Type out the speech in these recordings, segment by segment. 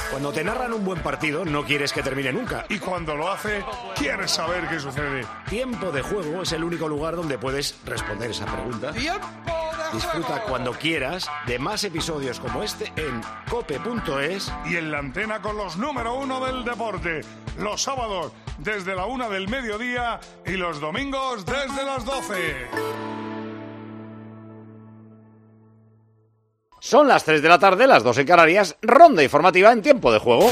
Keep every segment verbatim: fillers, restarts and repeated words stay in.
Cuando te narran un buen partido, no quieres que termine nunca. Y cuando lo hace, quieres saber qué sucede. Tiempo de Juego es el único lugar donde puedes responder esa pregunta. ¡Tiempo de Disfruta juego! cuando quieras de más episodios como este en cope punto es. Y en la antena con los número uno del deporte. Los sábados desde la una del mediodía y los domingos desde las doce. Son las tres de la tarde, las dos en Canarias. Ronda informativa en Tiempo de Juego.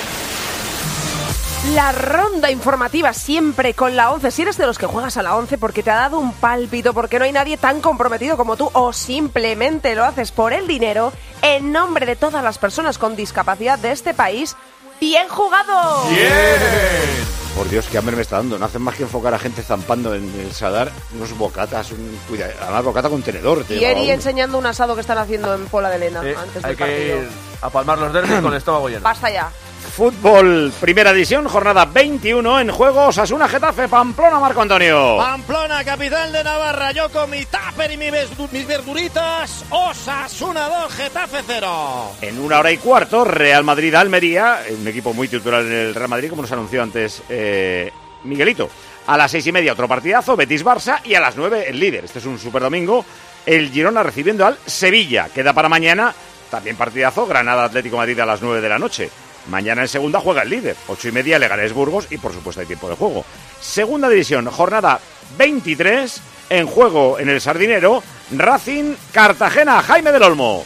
La ronda informativa siempre con la once. Si eres de los que juegas a la once porque te ha dado un pálpito, porque no hay nadie tan comprometido como tú, o simplemente lo haces por el dinero, en nombre de todas las personas con discapacidad de este país, ¡bien jugado! ¡Bien! Por Dios, qué hambre me está dando. No hacen más que enfocar a gente zampando en el Sadar unos bocatas, un cuidado, además bocata con tenedor. Y Eri enseñando un asado que están haciendo en Pola de Elena Eh, antes hay del partido. que ir a palmar los derbis con el estómago lleno. Basta ya. Fútbol, primera división, jornada veintiuno en juego. Osasuna, Getafe, Pamplona, Marco Antonio. Pamplona, capital de Navarra, yo con mi tupper y mi verdu- mis verduritas. Osasuna dos, Getafe cero. En una hora y cuarto, Real Madrid-Almería, un equipo muy titular en el Real Madrid, como nos anunció antes eh, Miguelito. A las seis y media otro partidazo, Betis-Barça, y a las nueve el líder. Este es un super domingo, el Girona recibiendo al Sevilla. Queda para mañana también partidazo, Granada-Atlético Madrid a las nueve de la noche. Mañana en segunda juega el líder, ocho y media Leganés Burgos y por supuesto hay tiempo de juego. Segunda división, jornada veintitrés, en juego en el Sardinero, Racing Cartagena, Jaime del Olmo.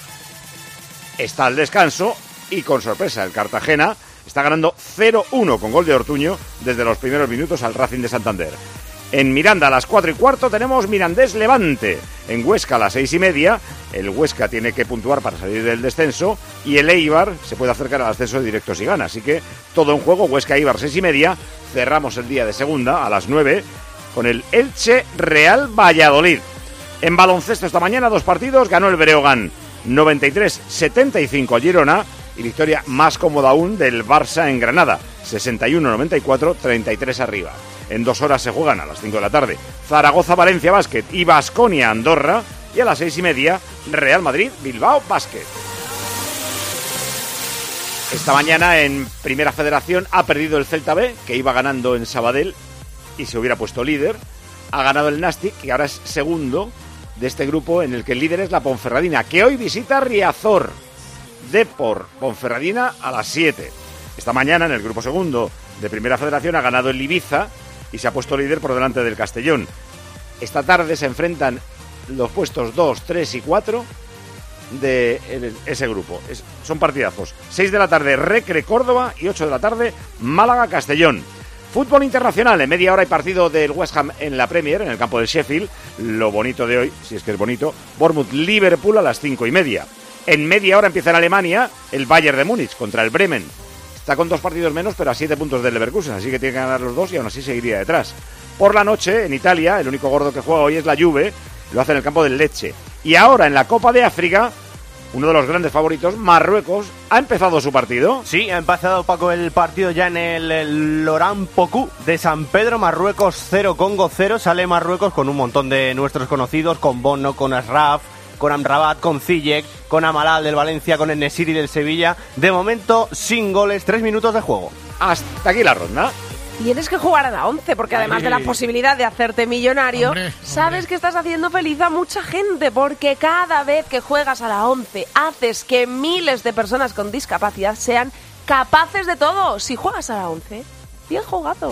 Está al descanso y con sorpresa el Cartagena está ganando cero uno con gol de Ortuño desde los primeros minutos al Racing de Santander. En Miranda a las cuatro y cuarto tenemos Mirandés Levante. En Huesca a las seis y media, el Huesca tiene que puntuar para salir del descenso y el Eibar se puede acercar al ascenso directo si gana. Así que todo en juego, Huesca-Eibar seis y media. Cerramos el día de segunda a las nueve con el Elche Real Valladolid. En baloncesto esta mañana dos partidos, ganó el Breogán noventa y tres setenta y cinco al Girona y victoria más cómoda aún del Barça en Granada, sesenta y uno noventa y cuatro, treinta y tres arriba. En dos horas se juegan a las cinco de la tarde Zaragoza-Valencia Básquet y Baskonia-Andorra, y a las seis y media Real Madrid-Bilbao Básquet. Esta mañana en Primera Federación ha perdido el Celta B, que iba ganando en Sabadell y se hubiera puesto líder. Ha ganado el Nastic, que ahora es segundo de este grupo, en el que el líder es la Ponferradina, que hoy visita Riazor. Depor Ponferradina a las siete. Esta mañana en el grupo segundo de Primera Federación ha ganado el Ibiza y se ha puesto líder por delante del Castellón. Esta tarde se enfrentan los puestos dos, tres y cuatro de ese grupo. Es, son partidazos. seis de la tarde Recre Córdoba y ocho de la tarde Málaga Castellón. Fútbol internacional, en media hora hay partido del West Ham en la Premier, en el campo del Sheffield. Lo bonito de hoy, si es que es bonito, Bournemouth-Liverpool a las cinco y media. En media hora empieza en Alemania el Bayern de Múnich contra el Bremen. Está con dos partidos menos, pero a siete puntos del Leverkusen, así que tiene que ganar los dos y aún así seguiría detrás. Por la noche, en Italia, el único gordo que juega hoy es la Juve, lo hace en el campo del Lecce. Y ahora, en la Copa de África, uno de los grandes favoritos, Marruecos, ha empezado su partido. Sí, ha empezado, Paco, el partido ya en el, el Laurent Pocú de San Pedro. Marruecos cero, Congo cero. Sale Marruecos con un montón de nuestros conocidos, con Bono, con Asraf, con Amrabat, con Ziyech, con Amalal del Valencia, con el Nesiri del Sevilla. De momento, sin goles, tres minutos de juego. Hasta aquí la ronda. Tienes que jugar a la once, porque además de la posibilidad de hacerte millonario, hombre, hombre. sabes que estás haciendo feliz a mucha gente, porque cada vez que juegas a la once haces que miles de personas con discapacidad sean capaces de todo. Si juegas a la once, bien jugado.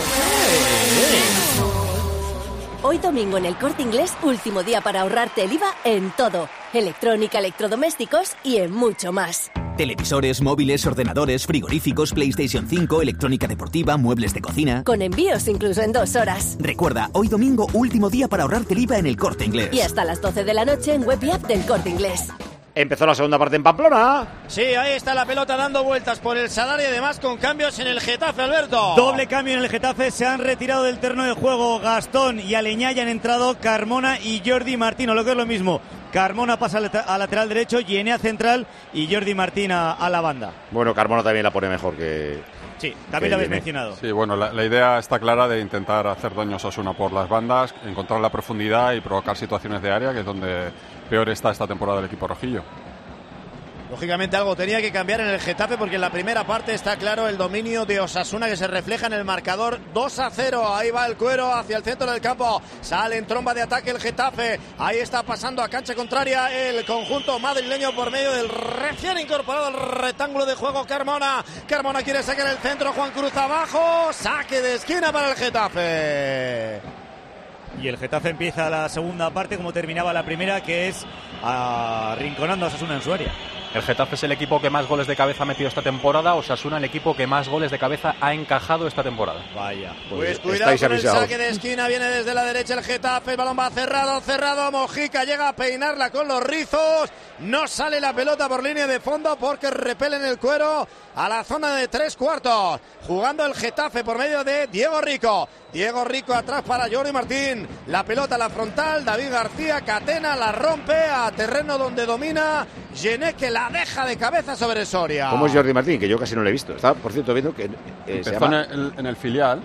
Hoy domingo en el Corte Inglés, último día para ahorrarte el I V A en todo. Electrónica, electrodomésticos y en mucho más. Televisores, móviles, ordenadores, frigoríficos, PlayStation cinco, electrónica deportiva, muebles de cocina. Con envíos incluso en dos horas. Recuerda, hoy domingo, último día para ahorrarte el I V A en el Corte Inglés. Y hasta las doce de la noche en web y app del Corte Inglés. Empezó la segunda parte en Pamplona. Sí, ahí está la pelota dando vueltas por el Sadar y además con cambios en el Getafe, Alberto. Doble cambio en el Getafe, se han retirado del terreno de juego Gastón y Aleñá, y han entrado Carmona y Jordi Martín, o lo que es lo mismo. Carmona pasa a lateral derecho, Yenea central y Jordi Martín a, a la banda. Bueno, Carmona también la pone mejor que... Sí, también lo habéis mencionado. Sí, bueno, la, la idea está clara de intentar hacer daño a Osasuna por las bandas, encontrar la profundidad y provocar situaciones de área, que es donde peor está esta temporada el equipo rojillo. Lógicamente algo tenía que cambiar en el Getafe porque en la primera parte está claro el dominio de Osasuna que se refleja en el marcador dos a cero. Ahí va el Cuero hacia el centro del campo. Sale en tromba de ataque el Getafe. Ahí está pasando a cancha contraria el conjunto madrileño por medio del recién incorporado al rectángulo de juego Carmona. Carmona quiere sacar el centro. Juan Cruz abajo. Saque de esquina para el Getafe. Y el Getafe empieza la segunda parte como terminaba la primera, que es arrinconando a Osasuna en su área. El Getafe es el equipo que más goles de cabeza ha metido esta temporada. Osasuna el equipo que más goles de cabeza ha encajado esta temporada. Vaya. Pues, pues cuidado con avisados. El saque de esquina. Viene desde la derecha el Getafe. El balón va cerrado, cerrado. Mojica llega a peinarla con los rizos. No sale la pelota por línea de fondo porque repelen el Cuero a la zona de tres cuartos. Jugando el Getafe por medio de Diego Rico. Diego Rico atrás para Jordi Martín. La pelota a la frontal. David García. Catena la rompe a terreno donde domina Gené, que la deja de cabeza sobre Soria. ¿Cómo es Jordi Martín? Que yo casi no le he visto. Estaba, por cierto, viendo que eh, empezó se llama... en, el, en el filial.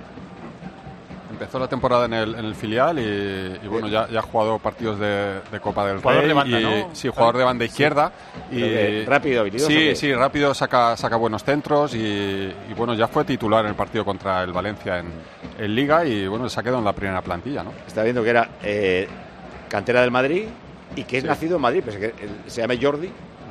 Empezó la temporada en el, en el filial y, y bueno, ya, ya ha jugado partidos de, de Copa del Rey. Jugador de banda, y, ¿no? Sí, jugador de banda izquierda. Sí. Y rápido, habilidoso. Sí, sí, rápido, saca, saca buenos centros y, y bueno, ya fue titular en el partido contra el Valencia en, en Liga y bueno, se ha quedado en la primera plantilla, ¿no? Estaba viendo que era eh, cantera del Madrid y que es Sí. nacido en Madrid, pues que él se llama Jordi.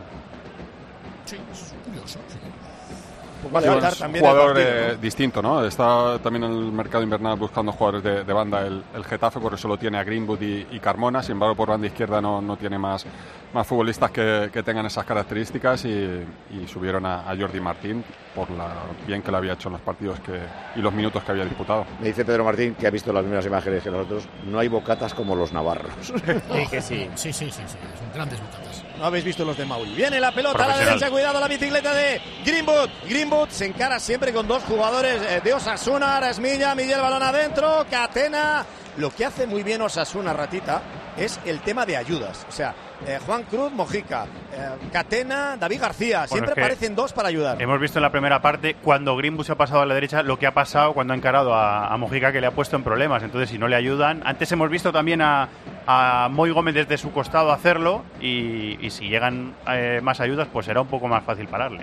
Sí, es curioso. Sí. Vale, Sí, va a estar es un también el jugador partido, eh, ¿no? distinto, ¿no? Está también en el mercado invernal buscando jugadores de, de banda el, el Getafe, por eso lo tiene a Greenwood y, y Carmona. Sin embargo, por banda izquierda no, no tiene más, más futbolistas que, que tengan esas características y, y subieron a, a Jordi Martín por la bien que le había hecho en los partidos que, y los minutos que había disputado. Me dice Pedro Martín, que ha visto las mismas imágenes que nosotros, no hay bocatas como los navarros. Sí, que sí. Sí, sí, sí, sí, son grandes bocatas. No habéis visto los de Mauri. Viene la pelota a la derecha, cuidado la bicicleta de Greenwood. Greenwood se encara siempre con dos jugadores eh, de Osasuna. Ahora es Milla, Milla el balón adentro, Catena. Lo que hace muy bien Osasuna, Ratita, es el tema de ayudas. O sea, eh, Juan Cruz, Mojica, eh, Catena, David García. Siempre Bueno, es que aparecen dos para ayudar. Hemos visto en la primera parte, cuando Greenwood se ha pasado a la derecha, lo que ha pasado cuando ha encarado a, a Mojica, que le ha puesto en problemas. Entonces, si no le ayudan... Antes hemos visto también a, a Moy Gómez desde su costado hacerlo, y, y si llegan eh, más ayudas, pues será un poco más fácil pararle.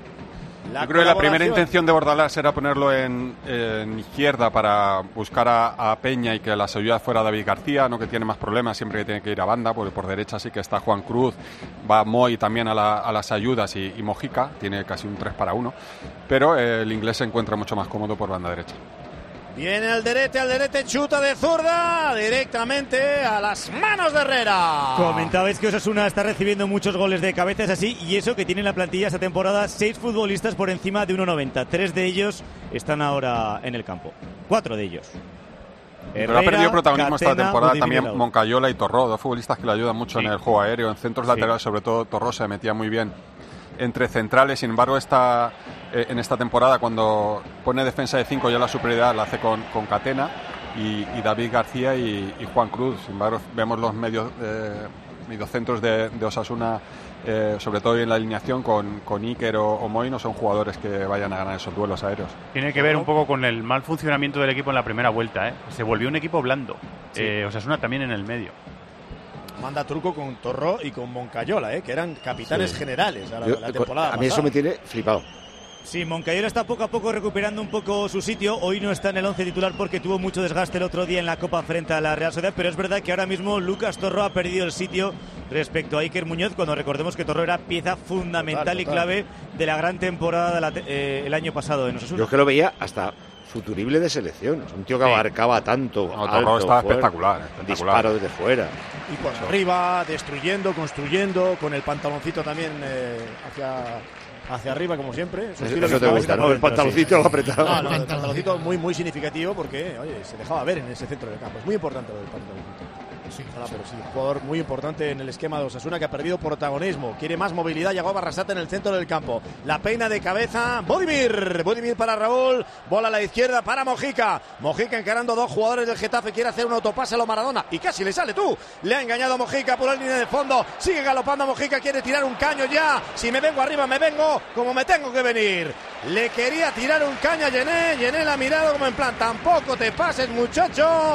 La Yo creo que la primera colaboración. intención de Bordalás era ponerlo en, en izquierda para buscar a, a Peña y que las ayudas fuera David García, no que tiene más problemas siempre que tiene que ir a banda, porque por derecha sí que está Juan Cruz, va Moy también a, la, a las ayudas y, y Mojica, tiene casi un tres para uno, pero eh, el inglés se encuentra mucho más cómodo por banda derecha. Viene al derete, al derete, chuta de zurda directamente a las manos de Herrera. Comentabais que Osasuna está recibiendo muchos goles de cabeza, es así, y eso que tiene en la plantilla esta temporada seis futbolistas por encima de uno noventa. Tres de ellos están ahora en el campo. Cuatro de ellos. Pero ha perdido protagonismo esta Catena, temporada Udine también Raúl. Moncayola y Torró, dos futbolistas que le ayudan mucho Sí. en el juego aéreo, en centros Sí. laterales, sobre todo Torró se metía muy bien entre centrales. Sin embargo, esta, eh, en esta temporada, cuando pone defensa de cinco, ya la superioridad la hace con, con Catena y, y David García y, y Juan Cruz. Sin embargo, vemos los medios, eh, mediocentros de, de Osasuna, eh, sobre todo en la alineación con, con Iker o, o Moy, no son jugadores que vayan a ganar esos duelos aéreos. Tiene que ver un poco con el mal funcionamiento del equipo en la primera vuelta, ¿eh? Se volvió un equipo blando. Sí. Eh, Osasuna también en el medio. Manda truco con Torró y con Moncayola, ¿eh? Que eran capitanes Sí. generales a la, Yo, la temporada a mí eso pasada. me tiene flipado. Sí, Moncayola está poco a poco recuperando un poco su sitio. Hoy no está en el once titular porque tuvo mucho desgaste el otro día en la Copa frente a la Real Sociedad, pero es verdad que ahora mismo Lucas Torró ha perdido el sitio respecto a Iker Muñoz, cuando recordemos que Torró era pieza fundamental Total, y total. clave de la gran temporada de la te- eh, el año pasado en Osasuna. Yo es que lo veía hasta futurible de selección. Es un tío que Sí. abarcaba tanto. No, alto, Torró estaba fuerte, espectacular, espectacular. Disparo desde fuera. Y por arriba, destruyendo, construyendo, con el pantaloncito también eh, hacia, hacia arriba, como siempre. Su Eso, estilo eso te habitual. gusta, ¿no? El pantaloncito lo apretado. No, no, el pantaloncito muy, muy significativo porque, oye, se dejaba ver en ese centro del campo. Es muy importante lo del pantaloncito. Sí, Ojalá, pero sí, un jugador muy importante en el esquema de Osasuna que ha perdido protagonismo. Quiere más movilidad. Llegó a Barrasate en el centro del campo. La peina de cabeza. Bodimir. Bodimir para Raúl. Bola a la izquierda para Mojica. Mojica encarando dos jugadores del Getafe. Quiere hacer un autopase a lo Maradona. Y casi le sale tú. Le ha engañado a Mojica por la línea de fondo. Sigue galopando Mojica. Quiere tirar un caño ya. Si me vengo arriba, me vengo como me tengo que venir. Le quería tirar un caño a Yené. Yené la ha mirado como en plan, tampoco te pases, muchacho.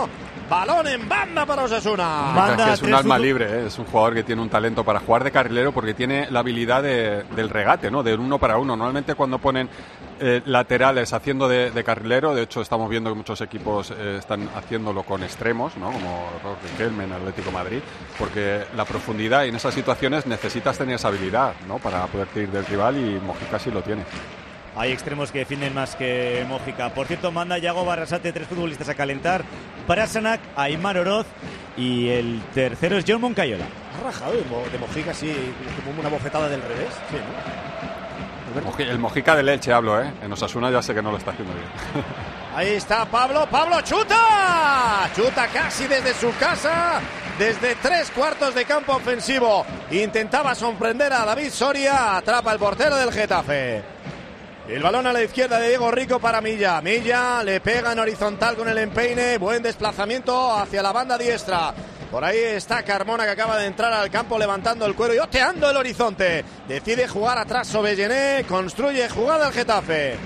Balón en banda para Osasuna. Banda, es un alma libre, ¿eh? Es un jugador que tiene un talento para jugar de carrilero porque tiene la habilidad de, del regate, ¿no? Del uno para uno. Normalmente cuando ponen eh, laterales haciendo de, de carrilero, de hecho estamos viendo que muchos equipos eh, están haciéndolo con extremos, ¿no? Como Riquelme en Atlético de Madrid, porque la profundidad y en esas situaciones necesitas tener esa habilidad, ¿no? Para poder ir del rival y Mojica sí lo tiene. Hay extremos que defienden más que Mojica. Por cierto, manda Yago Barrasate, tres futbolistas a calentar. Brasanac, Aimar Oroz y el tercero es John Moncayola. Ha rajado de, Mo, de Mojica, sí, como una bofetada del revés. Sí, ¿no? El Mojica del Elche hablo, ¿eh? En Osasuna ya sé que no lo está haciendo bien. Ahí está Pablo, Pablo chuta, chuta casi desde su casa, desde tres cuartos de campo ofensivo. Intentaba sorprender a David Soria, atrapa el portero del Getafe. El balón a la izquierda de Diego Rico para Milla. Milla le pega en horizontal con el empeine. Buen desplazamiento hacia la banda diestra. Por ahí está Carmona, que acaba de entrar al campo levantando el cuero y oteando el horizonte. Decide jugar atrás Sobellené. Construye jugada el Getafe.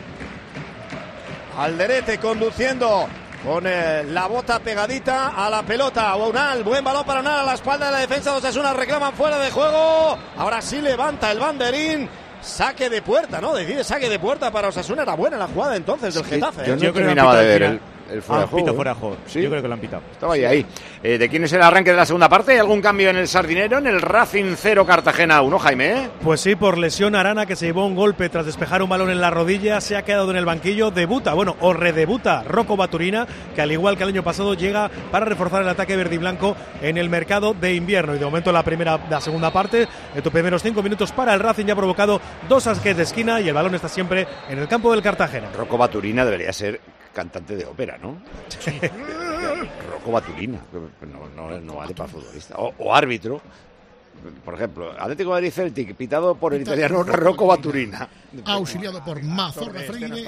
Alderete conduciendo con eh, la bota pegadita a la pelota. Unal, buen balón para Unal a la espalda de la defensa de Osasuna. Reclaman fuera de juego. Ahora sí levanta el banderín. Saque de puerta, ¿no? Decide saque de puerta para Osasuna. Era buena la jugada entonces del Getafe. Yo no yo terminaba de ver el, el fuera ah, de juego. Pito fuera de juego. ¿Sí? Yo creo que lo han pitado. Estaba ahí, ahí. Eh, ¿De quién es el arranque de la segunda parte? ¿Hay algún cambio en el Sardinero? En el Racing cero, Cartagena uno, Jaime. Pues sí, por lesión Arana, que se llevó un golpe tras despejar un balón en la rodilla, se ha quedado en el banquillo. Debuta, bueno, o redebuta Rocco Baturina, que al igual que el año pasado llega para reforzar el ataque verde y blanco en el mercado de invierno. Y de momento la primera, la segunda parte, en tus primeros cinco minutos para el Racing, ya ha provocado dos saques de esquina y el balón está siempre en el campo del Cartagena. Rocco Baturina debería ser cantante de ópera, ¿no? Rocco Baturina, no, no, no vale para futbolista. O, o árbitro, por ejemplo, Atlético de Madrid Celtic, pitado por el italiano Rocco Baturina. Auxiliado por Mazorra Freire.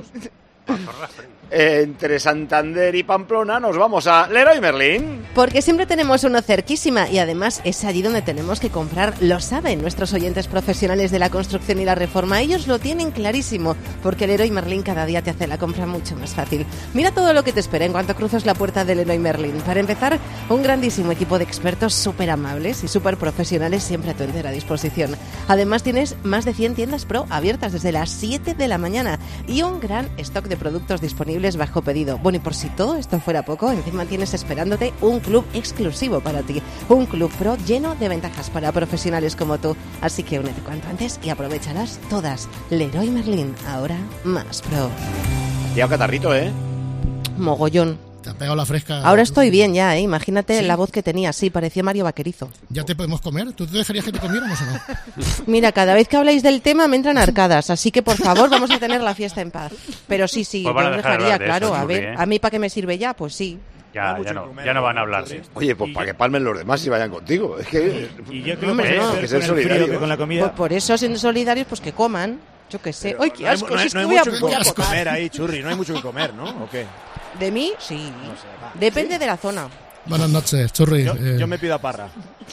Entre Santander y Pamplona nos vamos a Leroy Merlin. Porque siempre tenemos uno cerquísima y además es allí donde tenemos que comprar. Lo saben nuestros oyentes profesionales de la construcción y la reforma. Ellos lo tienen clarísimo porque Leroy Merlin cada día te hace la compra mucho más fácil. Mira todo lo que te espera en cuanto cruces la puerta de Leroy Merlin. Para empezar, un grandísimo equipo de expertos súper amables y súper profesionales siempre a tu entera disposición. Además tienes más de cien tiendas Pro abiertas desde las siete de la mañana y un gran stock de productos disponibles bajo pedido. Bueno, y por si todo esto fuera poco, encima tienes esperándote un club exclusivo para ti. Un club pro lleno de ventajas para profesionales como tú. Así que únete cuanto antes y aprovecharás todas. Leroy Merlin, ahora más pro. Ya catarrito, ¿eh? Mogollón. Te ha pegado la fresca. Ahora estoy bien ya, ¿eh? Imagínate ¿Sí? la voz que tenía. Sí, parecía Mario Vaquerizo. ¿Ya te podemos comer? ¿Tú te dejarías que te comiéramos o no? Mira, cada vez que habláis del tema me entran arcadas, así que por favor vamos a tener la fiesta en paz. Pero sí, sí, pues yo de dejaría, de claro, eso, a Churri, ver, ¿eh? ¿a mí para qué me sirve ya? Pues sí. Ya, ya, no, ya no van a hablar de esto. Oye, pues para que palmen los demás y vayan contigo. Es que, y yo creo Hombre, que no. es que ser solidario que con la comida. Pues por eso, siendo solidarios, pues que coman. Yo qué sé. ¡Ay, qué no hay, asco! no hay- si es no hay que voy a- mucho voy a que potar. comer ahí, Churri. No hay mucho que comer, ¿no? ¿O qué? ¿De mí? Sí. Depende de la zona. Buenas noches, Churri. Yo, Eh, yo me pido a Parra.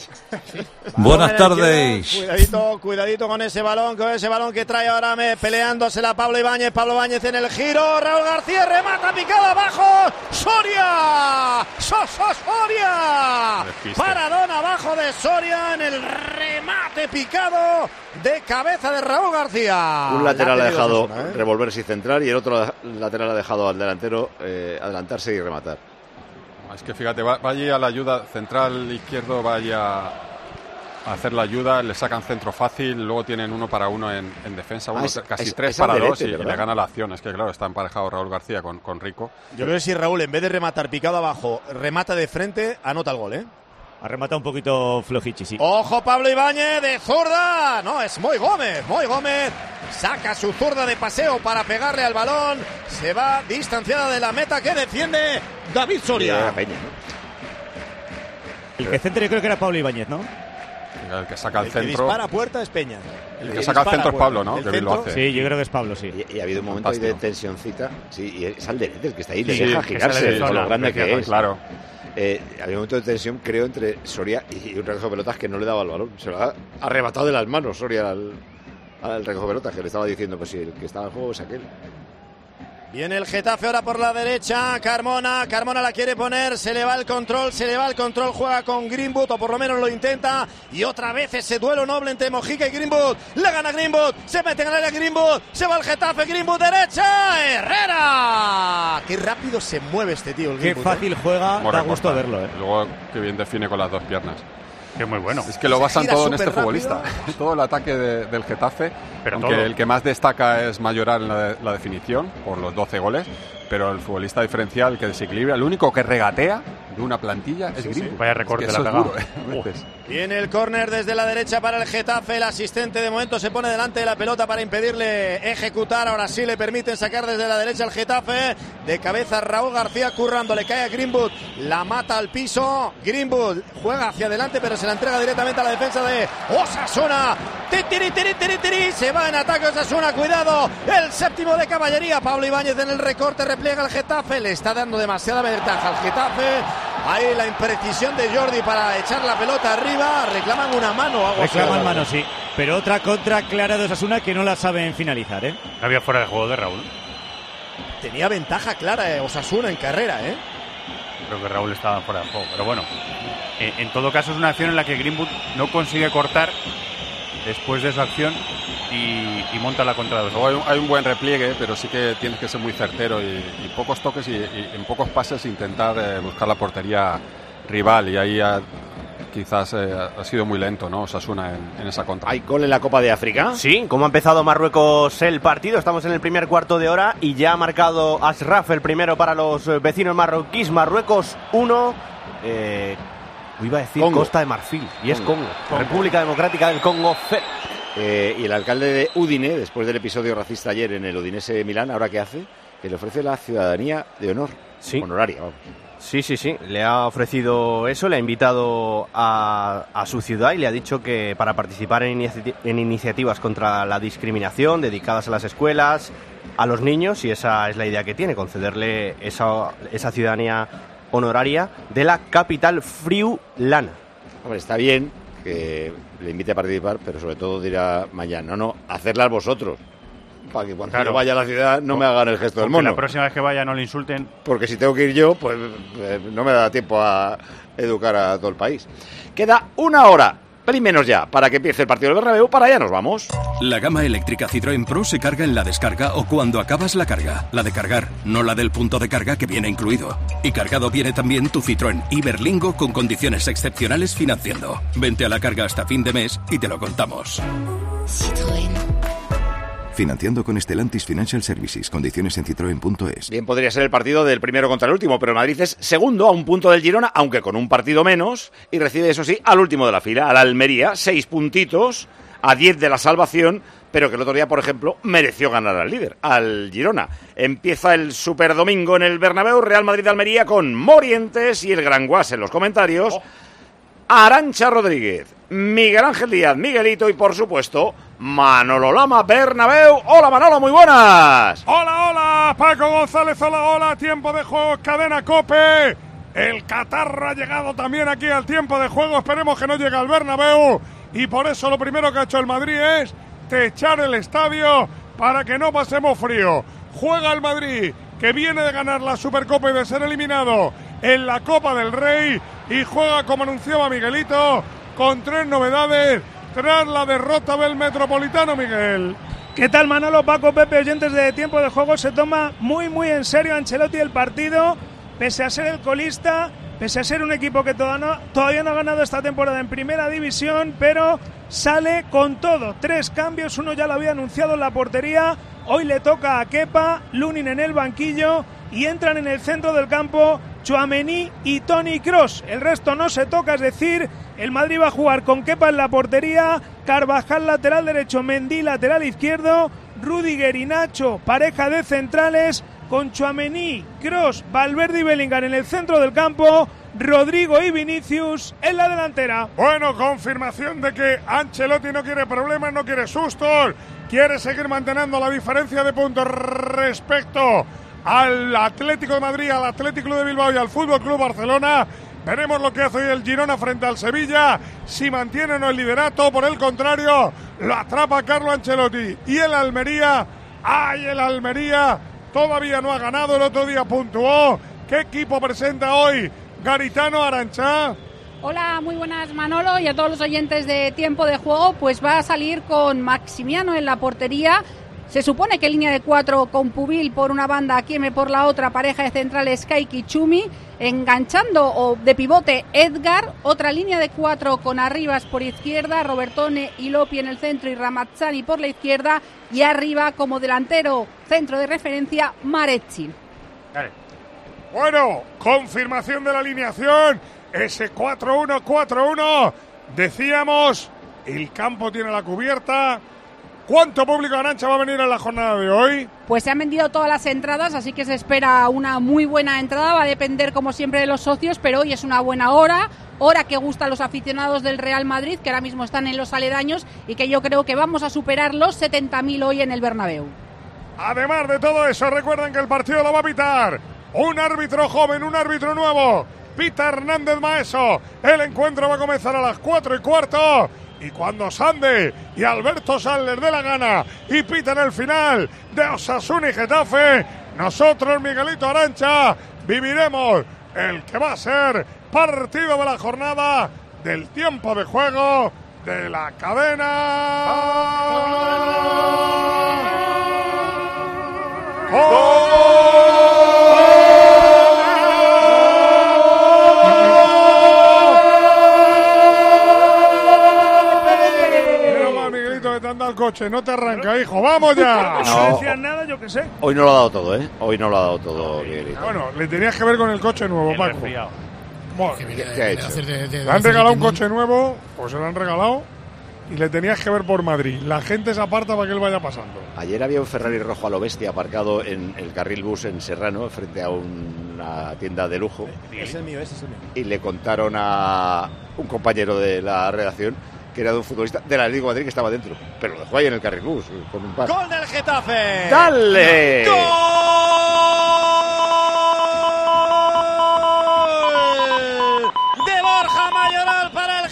Buenas Balón en la tardes. izquierda. Cuidadito, cuidadito con ese balón, con ese balón que trae ahora me, peleándosela Pablo Ibáñez. Pablo Ibáñez en el giro. Raúl García remata picada abajo. Soria. Soso Soria. Despiste. Paradón abajo de Soria en el remate picado de cabeza de Raúl García. un lateral La ha ha tenido dejado Osasuna, ¿eh? revolverse y centrar y el otro lateral ha dejado al delantero eh, adelantarse y rematar. Es que fíjate, va, va allí a la ayuda central izquierdo, va allí a, a hacer la ayuda, le sacan centro fácil, luego tienen uno para uno en, en defensa, uno, Ah, es- casi es- tres es para Alderete, dos y, y ¿verdad? le gana la acción. Es que claro, está emparejado Raúl García con, con Rico. Yo creo que si Raúl, en vez de rematar picado abajo, remata de frente, anota el gol, ¿eh? Ha rematado un poquito flojichi, sí. Ojo Pablo Ibáñez de zurda. No, es Moy Gómez. Moy Gómez saca su zurda de paseo para pegarle al balón. Se va distanciada de la meta que defiende David Soria. Era Peña, ¿no? El que centra yo creo que era Pablo Ibáñez, ¿no? El que saca el, El que centro. dispara a puerta es Peña. El que saca el centro es Pablo, ¿no? El Que bien lo centro- hace. Sí, yo creo que es Pablo, sí. Y, y ha habido un momento ahí de Fantástico. tensioncita. Sí, y es Alderete el que está ahí, le Sí, deja que girarse sale de con zona, lo grande que es. Claro. Eh, había un momento de tensión, creo, entre Soria y un recoge pelotas que no le daba el balón. Se lo ha arrebatado de las manos Soria al, al recoge pelotas, que le estaba diciendo, pues si el que estaba en juego es aquel. Viene el Getafe ahora por la derecha, Carmona, Carmona la quiere poner, se le va el control, se le va el control, juega con Greenwood, o por lo menos lo intenta, y otra vez ese duelo noble entre Mojica y Greenwood, le gana Greenwood, se mete en el área Greenwood, se va el Getafe, Greenwood derecha, Herrera, qué rápido se mueve este tío el Qué Greenwood, fácil ¿eh? juega, Como da recorta. gusto verlo, ¿eh? Luego, qué bien define con las dos piernas. Que es muy bueno. Es que lo Se basan gira todo en este súper futbolista. rápido. Todo el ataque de- del Getafe. Pero aunque todo. el que más destaca es Mayoral en la, la definición, por los doce goles. Pero el futbolista diferencial que desequilibra, el único que regatea de una plantilla es Greenwood. Vaya recorte Es que le ha eso es pegado. duro, ¿eh? A veces. Viene el córner desde la derecha para el Getafe, el asistente de momento se pone delante de la pelota para impedirle ejecutar, ahora sí le permiten sacar desde la derecha al Getafe, de cabeza Raúl García currando, le cae a Greenwood, la mata al piso, Greenwood juega hacia adelante pero se la entrega directamente a la defensa de Osasuna, tiri, tiri, tiri, tiri, se va en ataque Osasuna, cuidado, el séptimo de caballería, Pablo Ibáñez en el recorte, repliega el Getafe, le está dando demasiada ventaja al Getafe, ahí la imprecisión de Jordi para echar la pelota arriba, reclaman una mano. Algo Reclaman así. mano, sí. Pero otra contra clara de Osasuna que no la saben finalizar, ¿eh? Había fuera de juego de Raúl. Tenía ventaja clara eh, Osasuna en carrera, ¿eh? Creo que Raúl estaba fuera de juego. Pero bueno, en, en todo caso es una acción en la que Greenwood no consigue cortar después de su acción y, y monta la contra de Luego hay un, hay un buen repliegue, pero sí que tienes que ser muy certero y, y pocos toques y, y en pocos pases intentar eh, buscar la portería rival. Y ahí ha, quizás eh, ha sido muy lento, ¿no? Osasuna en, en esa contra. ¿Hay gol en la Copa de África? Sí, como ha empezado Marruecos el partido, estamos en el primer cuarto de hora y ya ha marcado Ashraf el primero para los eh, vecinos marroquíes. Marruecos uno, eh, iba a decir Congo. Costa de Marfil, y es Congo. Congo, Congo. República Democrática del Congo cero. Eh, y el alcalde de Udine, después del episodio racista ayer en el Udinese de Milán, ¿ahora qué hace? Que le ofrece la ciudadanía de honor. Sí. Honoraria, vamos. Sí, sí, sí, le ha ofrecido eso, le ha invitado a, a su ciudad y le ha dicho que para participar en, inici- en iniciativas contra la discriminación dedicadas a las escuelas, a los niños, y esa es la idea que tiene, concederle esa, esa ciudadanía honoraria de la capital friulana. Hombre, está bien que le invite a participar, pero sobre todo dirá mañana, no, no, hacerlas vosotros. Para que cuando Claro. yo vaya a la ciudad no me hagan el gesto del Porque mono. la próxima vez que vaya no le insulten. Porque si tengo que ir yo, pues eh, no me da tiempo a educar a todo el país. Queda una hora, pelín menos ya, para que empiece el partido del Bernabéu. Para allá nos vamos. La gama eléctrica Citroën Pro se carga en la descarga o cuando acabas la carga. La de cargar, no la del punto de carga que viene incluido. Y cargado viene también tu Citroën Iberlingo con condiciones excepcionales financiando. Vente a la carga hasta fin de mes y te lo contamos. Citroën. Financiando con Stellantis Financial Services. Condiciones en citroen punto es. Bien, podría ser el partido del primero contra el último, pero el Madrid es segundo a un punto del Girona, aunque con un partido menos, y recibe, eso sí, al último de la fila, al Almería, seis puntitos, a diez de la salvación, pero que el otro día, por ejemplo, mereció ganar al líder, al Girona. Empieza el superdomingo en el Bernabéu, Real Madrid-Almería, con Morientes y el Gran Guas en los comentarios, Arantxa Rodríguez, Miguel Ángel Díaz, Miguelito y, por supuesto, Manolo Lama, Bernabéu. Hola, Manolo, muy buenas. Hola, hola, Paco González, hola, hola, tiempo de juego, cadena COPE. El catarro ha llegado también aquí al tiempo de juego, esperemos que no llegue al Bernabéu. Y por eso lo primero que ha hecho el Madrid es techar el estadio para que no pasemos frío. Juega el Madrid, que viene de ganar la Supercopa y de ser eliminado en la Copa del Rey, y juega, como anunciaba Miguelito, con tres novedades tras la derrota del Metropolitano, Miguel. ¿Qué tal, Manolo, Paco, Pepe, oyentes de Tiempo de Juego? Se toma muy, muy en serio Ancelotti el partido, pese a ser el colista, pese a ser un equipo que todavía no, todavía no ha ganado esta temporada en Primera División, pero sale con todo. Tres cambios, uno ya lo había anunciado en la portería, hoy le toca a Kepa, Lunin en el banquillo, y entran en el centro del campo Tchouaméni y Toni Kroos. El resto no se toca, es decir, el Madrid va a jugar con Kepa en la portería, Carvajal lateral derecho, Mendy lateral izquierdo, Rüdiger y Nacho pareja de centrales, con Tchouaméni, Kroos, Valverde y Bellingham en el centro del campo, Rodrigo y Vinicius en la delantera. Bueno, confirmación de que Ancelotti no quiere problemas, no quiere sustos, quiere seguir manteniendo la diferencia de puntos respecto al Atlético de Madrid, al Atlético de Bilbao y al Fútbol Club Barcelona. Veremos lo que hace hoy el Girona frente al Sevilla, si mantiene o no el liderato. Por el contrario, lo atrapa Carlo Ancelotti. Y el Almería, ¡ay, el Almería! todavía no ha ganado, el otro día puntuó. ¿Qué equipo presenta hoy Garitano, Arantxa? Hola, muy buenas Manolo y a todos los oyentes de Tiempo de Juego. Pues va a salir con Maximiano en la portería. Se supone que línea de cuatro con Pubil por una banda, Kieme por la otra, pareja de centrales Kaiki Chumi, enganchando o de pivote Edgar, otra línea de cuatro con Arribas por izquierda, Robertone y Lopi en el centro y Ramazzani por la izquierda, y arriba como delantero centro de referencia Marecci. Vale. Bueno, confirmación de la alineación, ese cuatro uno cuatro uno, decíamos, el campo tiene la cubierta. ¿Cuánto público, Arantxa, va a venir en la jornada de hoy? Pues se han vendido todas las entradas, así que se espera una muy buena entrada. Va a depender, como siempre, de los socios, pero hoy es una buena hora, hora que gusta a los aficionados del Real Madrid, que ahora mismo están en los aledaños, y que yo creo que vamos a superar los setenta mil hoy en el Bernabéu. Además de todo eso, recuerden que el partido lo va a pitar un árbitro joven, un árbitro nuevo, Pita Hernández Maeso. El encuentro va a comenzar a las cuatro y cuarto. Y cuando Sande y Alberto Sandler de la gana y piten el final de Osasuna y Getafe, nosotros, Miguelito, Arantxa, viviremos el que va a ser partido de la jornada del tiempo de juego de la cadena. Anda al coche, no te arranca, hijo, vamos ya. No, no decían nada, yo qué sé. Hoy no lo ha dado todo, ¿eh? Hoy no lo ha dado todo, Miguelito. Bueno, le tenías que ver con el coche nuevo, Paco. Bueno, ¿Qué, ¿Qué ha hecho? De, de, le han regalado un coche nuevo, pues se lo han regalado, y le tenías que ver por Madrid. La gente se aparta para que él vaya pasando. Ayer había un Ferrari rojo a lo bestia aparcado en el carril bus en Serrano, frente a una tienda de lujo. Es el mío, ese es el mío. Y le contaron a un compañero de la redacción que era de un futbolista del Atlético de Madrid que estaba dentro, pero lo dejó ahí en el carril bus con un pase. ¡Gol del Getafe! ¡Dale! ¡Gol de Borja Mayoral para el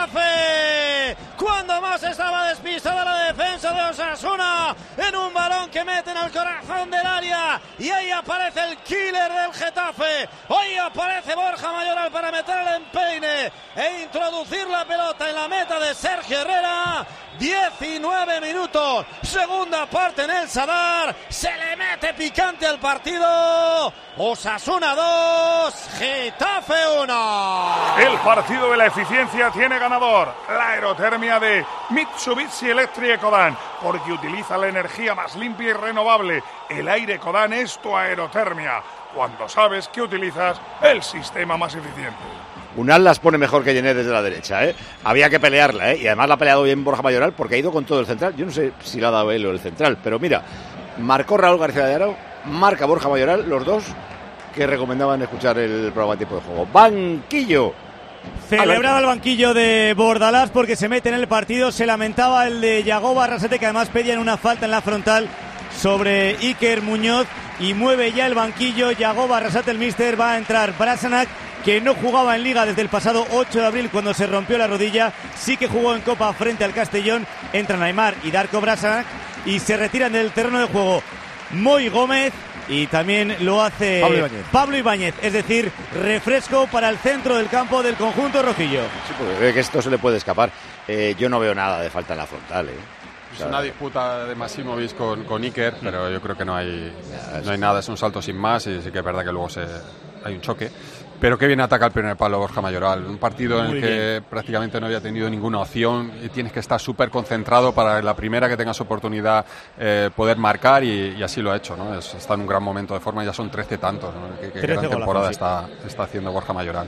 Getafe! Cuando más estaba despistada la defensa de Osasuna, en un balón que mete en el corazón del área, y ahí aparece el killer del Getafe. Hoy aparece Borja Mayoral para meter el empeine e introducir la pelota en la meta de Sergio Herrera. diecinueve minutos, segunda parte en el Sadar, se le mete picante al partido. Osasuna dos, Getafe uno. El partido de la eficiencia tiene ganador, la aerotermia de Mitsubishi Electric Ecodan, porque utiliza la energía más limpia y renovable. El aire Ecodan es tu aerotermia, cuando sabes que utilizas el sistema más eficiente. Unal las pone mejor que Llené desde la derecha, ¿eh? Había que pelearla, ¿eh? Y además la ha peleado bien Borja Mayoral porque ha ido con todo el central. Yo no sé si la ha dado él o el central, pero mira, marcó Raúl García de Arau, marca Borja Mayoral, los dos que recomendaban escuchar el programa Tiempo de Juego. Banquillo. Celebraba el banquillo de Bordalás porque se mete en el partido. Se lamentaba el de Yago Barrasate, que además pedían una falta en la frontal sobre Iker Muñoz, y mueve ya el banquillo Yago Barrasate, el míster. Va a entrar Brasanac, que no jugaba en Liga desde el pasado ocho de abril cuando se rompió la rodilla. Sí que jugó en Copa frente al Castellón. Entran Aimar y Darko Brasanac y se retiran del terreno de juego Moy Gómez, y también lo hace Pablo Ibáñez. Pablo Ibáñez, es decir, refresco para el centro del campo del conjunto rojillo. Sí, porque creo que esto se le puede escapar. Eh, yo no veo nada de falta en la frontal, ¿eh? O sea, es una disputa de Maximovic con, con Iker, pero yo creo que no hay, no hay nada, es un salto sin más, y sí que es verdad que luego se, hay un choque. Pero qué bien ataca el primer palo Borja Mayoral. Un partido en Muy el que bien. prácticamente no había tenido ninguna opción y tienes que estar súper concentrado para la primera que tengas oportunidad eh, poder marcar, y, y así lo ha hecho, ¿no? Es, está en un gran momento de forma, ya son trece tantos, ¿no? Qué, qué gran temporada golazos, está, está haciendo Borja Mayoral.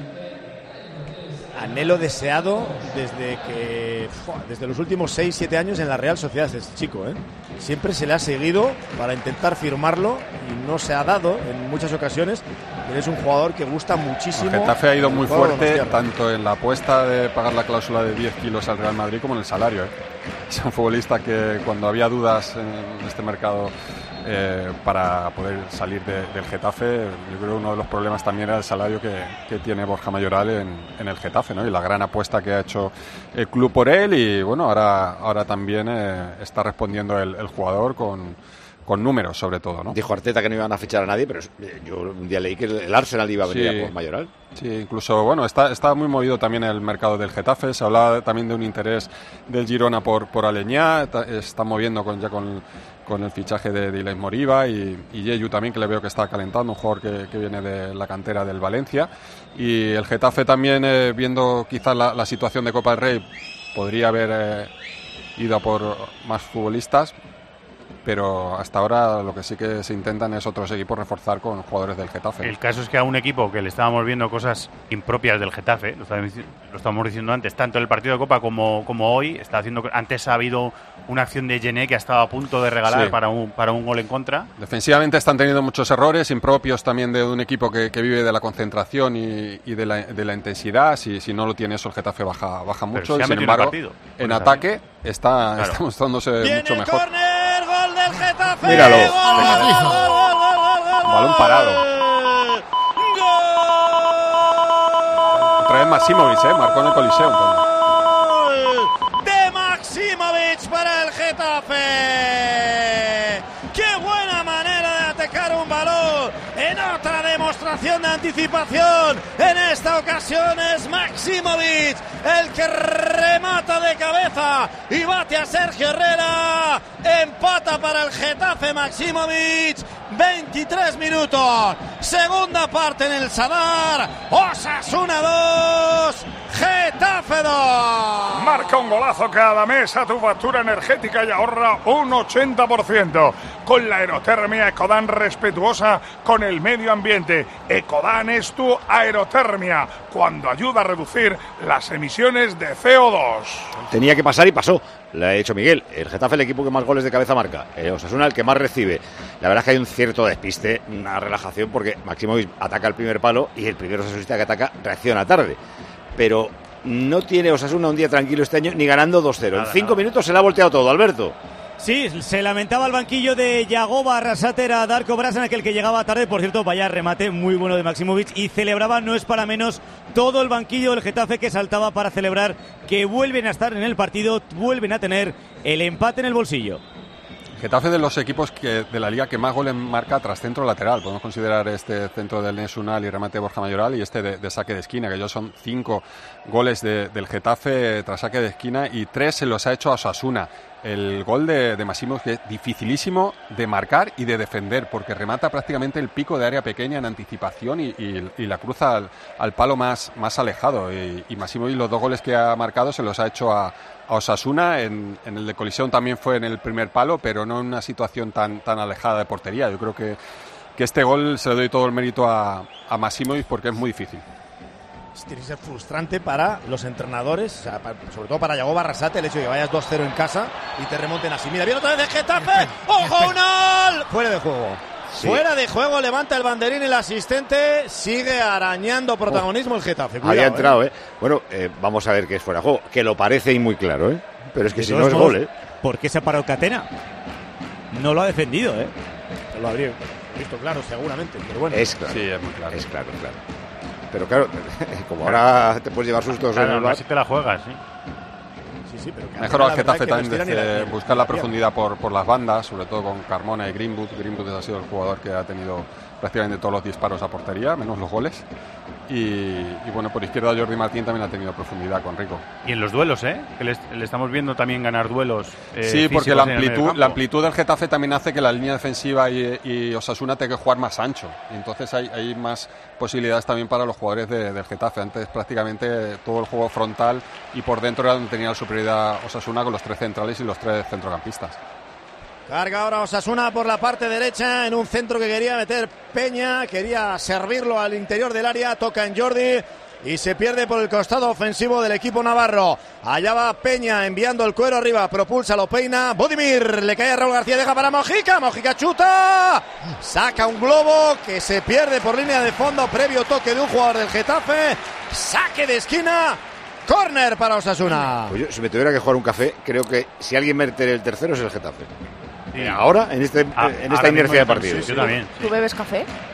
Anhelo deseado desde que ¡fua! desde los últimos seis siete años en la Real Sociedad, este chico, ¿eh? Siempre se le ha seguido para intentar firmarlo y no se ha dado en muchas ocasiones, pero es un jugador que gusta muchísimo. El Getafe ha ido muy Jugador fuerte donostiarra. tanto en la apuesta de pagar la cláusula de diez kilos al Real Madrid como en el salario, ¿eh? Es un futbolista que cuando había dudas en este mercado eh, para poder salir de, del Getafe, yo creo que uno de los problemas también era el salario que, que tiene Borja Mayoral en, en el Getafe, ¿no? Y la gran apuesta que ha hecho el club por él, y bueno, ahora, ahora también eh, está respondiendo el, el jugador con, con números sobre todo, ¿no? Dijo Arteta que no iban a fichar a nadie, pero yo un día leí que el Arsenal iba a venir sí, a por Mayoral. Sí, incluso, bueno, está, está muy movido también el mercado del Getafe. Se hablaba también de un interés del Girona por, por Aleñá. Está moviendo con, ya con, con el fichaje de Dilain Moriba y, y Yeyu también, que le veo que está calentando, un jugador que, que viene de la cantera del Valencia. Y el Getafe también, eh, viendo quizás la, la situación de Copa del Rey, podría haber eh, ido a por más futbolistas, pero hasta ahora lo que sí que se intentan es otros equipos reforzar con jugadores del Getafe. El caso es que a un equipo que le estábamos viendo cosas impropias del Getafe, lo estábamos, lo estábamos diciendo antes, tanto en el partido de Copa como, como hoy, está haciendo, antes ha habido una acción de Gené que ha estado a punto de regalar sí. para, un, para un gol en contra. Defensivamente están teniendo muchos errores, impropios también de un equipo que, que vive de la concentración y, y de, la, de la intensidad. Si, si no lo tiene eso, el Getafe baja, baja mucho. Y sin embargo, en ataque está, claro. está mostrándose mucho mejor. Corner, gol del Getafe. Míralo. Gol, gol, gol, gol, gol, gol, un balón parado. Gol. Otra vez Maximovic, ¿eh? Marcó en el Coliseo. Entonces. De Maximovic para el Getafe. ¡Qué buena manera de atacar un balón! En otra demostración de anticipación, en esta ocasión es Maximovic el que remata de cabeza y bate a Sergio Herrera. Empata para el Getafe Maximovic. veintitrés minutos. Segunda parte en el Sadar. Osasuna dos. Getafe dos. Marca un golazo cada mes a tu factura energética y ahorra un ochenta por ciento. Con la aerotermia Ecodan, respetuosa con el medio ambiente. Ecodan es tu aerotermia, cuando ayuda a reducir las emisiones de C O dos. Tenía que pasar y pasó. Lo ha hecho Miguel. El Getafe, el equipo que más goles de cabeza marca. El Osasuna, el que más recibe. La verdad es que hay un cierto despiste, una relajación, porque Maximovic ataca el primer palo y el primer osasunista que ataca reacciona tarde. Pero no tiene Osasuna un día tranquilo este año, ni ganando dos cero. En cinco minutos se le ha volteado todo, Alberto. Sí, se lamentaba el banquillo de Yagoba Arrasate, era Darko Brasan aquel que llegaba tarde. Por cierto, vaya remate muy bueno de Maximovic. Y celebraba, no es para menos, todo el banquillo del Getafe, que saltaba para celebrar que vuelven a estar en el partido, vuelven a tener el empate en el bolsillo. Getafe de los equipos que de la liga que más goles marca tras centro lateral. Podemos considerar este centro del Nes Unal y remate de Borja Mayoral y este de, de saque de esquina, que ya son cinco goles de, del Getafe tras saque de esquina y tres se los ha hecho a Osasuna. El gol de, de Maximovic es dificilísimo de marcar y de defender, porque remata prácticamente el pico de área pequeña en anticipación y, y, y la cruza al, al palo más, más alejado. Y, y Maximovic, los dos goles que ha marcado se los ha hecho a, a Osasuna. En, en el de Colisión también fue en el primer palo, pero no en una situación tan, tan alejada de portería. Yo creo que, que este gol se le doy todo el mérito a, a Maximovic, porque es muy difícil. Tiene que ser frustrante para los entrenadores, o sea, para, sobre todo para Yagoba Arrasate, el hecho de que vayas dos cero en casa y te remonten así. Mira, viene otra vez el Getafe. ¡Ojo, Unal! Fuera de juego. Sí. Fuera de juego, levanta el banderín el asistente, sigue arañando protagonismo oh. el Getafe. Cuidado, había entrado, ¿eh? ¿eh? Bueno, eh, vamos a ver que es fuera de juego, que lo parece y muy claro, ¿eh? Pero es que de si no es gol, ¿eh? ¿Por qué se ha parado Catena? No lo ha defendido, ¿eh? Lo habría visto claro, seguramente, pero bueno. Es claro. Sí, es muy claro. Es claro, claro. Pero claro, como ahora te puedes llevar sustos claro, en el bar. Así te la juegas, sí. Sí, sí, pero mejor al Getafe también desde buscar la profundidad por, por las bandas, sobre todo con Carmona y Greenwood. Greenwood ha sido el jugador que ha tenido prácticamente todos los disparos a portería, menos los goles. Y, y bueno, por izquierda Jordi Martín también ha tenido profundidad con Rico. Y en los duelos, ¿eh? Que le, le estamos viendo también ganar duelos. Eh, sí, porque la amplitud, la amplitud del Getafe también hace que la línea defensiva y, y Osasuna tenga que jugar más ancho. Y entonces hay, hay más posibilidades también para los jugadores de, del Getafe. Antes prácticamente todo el juego frontal y por dentro era donde tenía la superioridad Osasuna con los tres centrales y los tres centrocampistas. Carga ahora Osasuna por la parte derecha en un centro que quería meter Peña, quería servirlo al interior del área, toca en Jordi y se pierde por el costado ofensivo del equipo navarro. Allá va Peña enviando el cuero arriba, propulsa, lo peina, Budimir, le cae a Raúl García, deja para Mojica, Mojica chuta, saca un globo que se pierde por línea de fondo, previo toque de un jugador del Getafe, saque de esquina. Córner para Osasuna. Pues yo, si me tuviera que jugar un café, creo que si alguien mete el tercero es el Getafe. Sí. Ahora, en, este, ah, en esta inercia de partido. Sí, yo también. ¿Tú bebes café?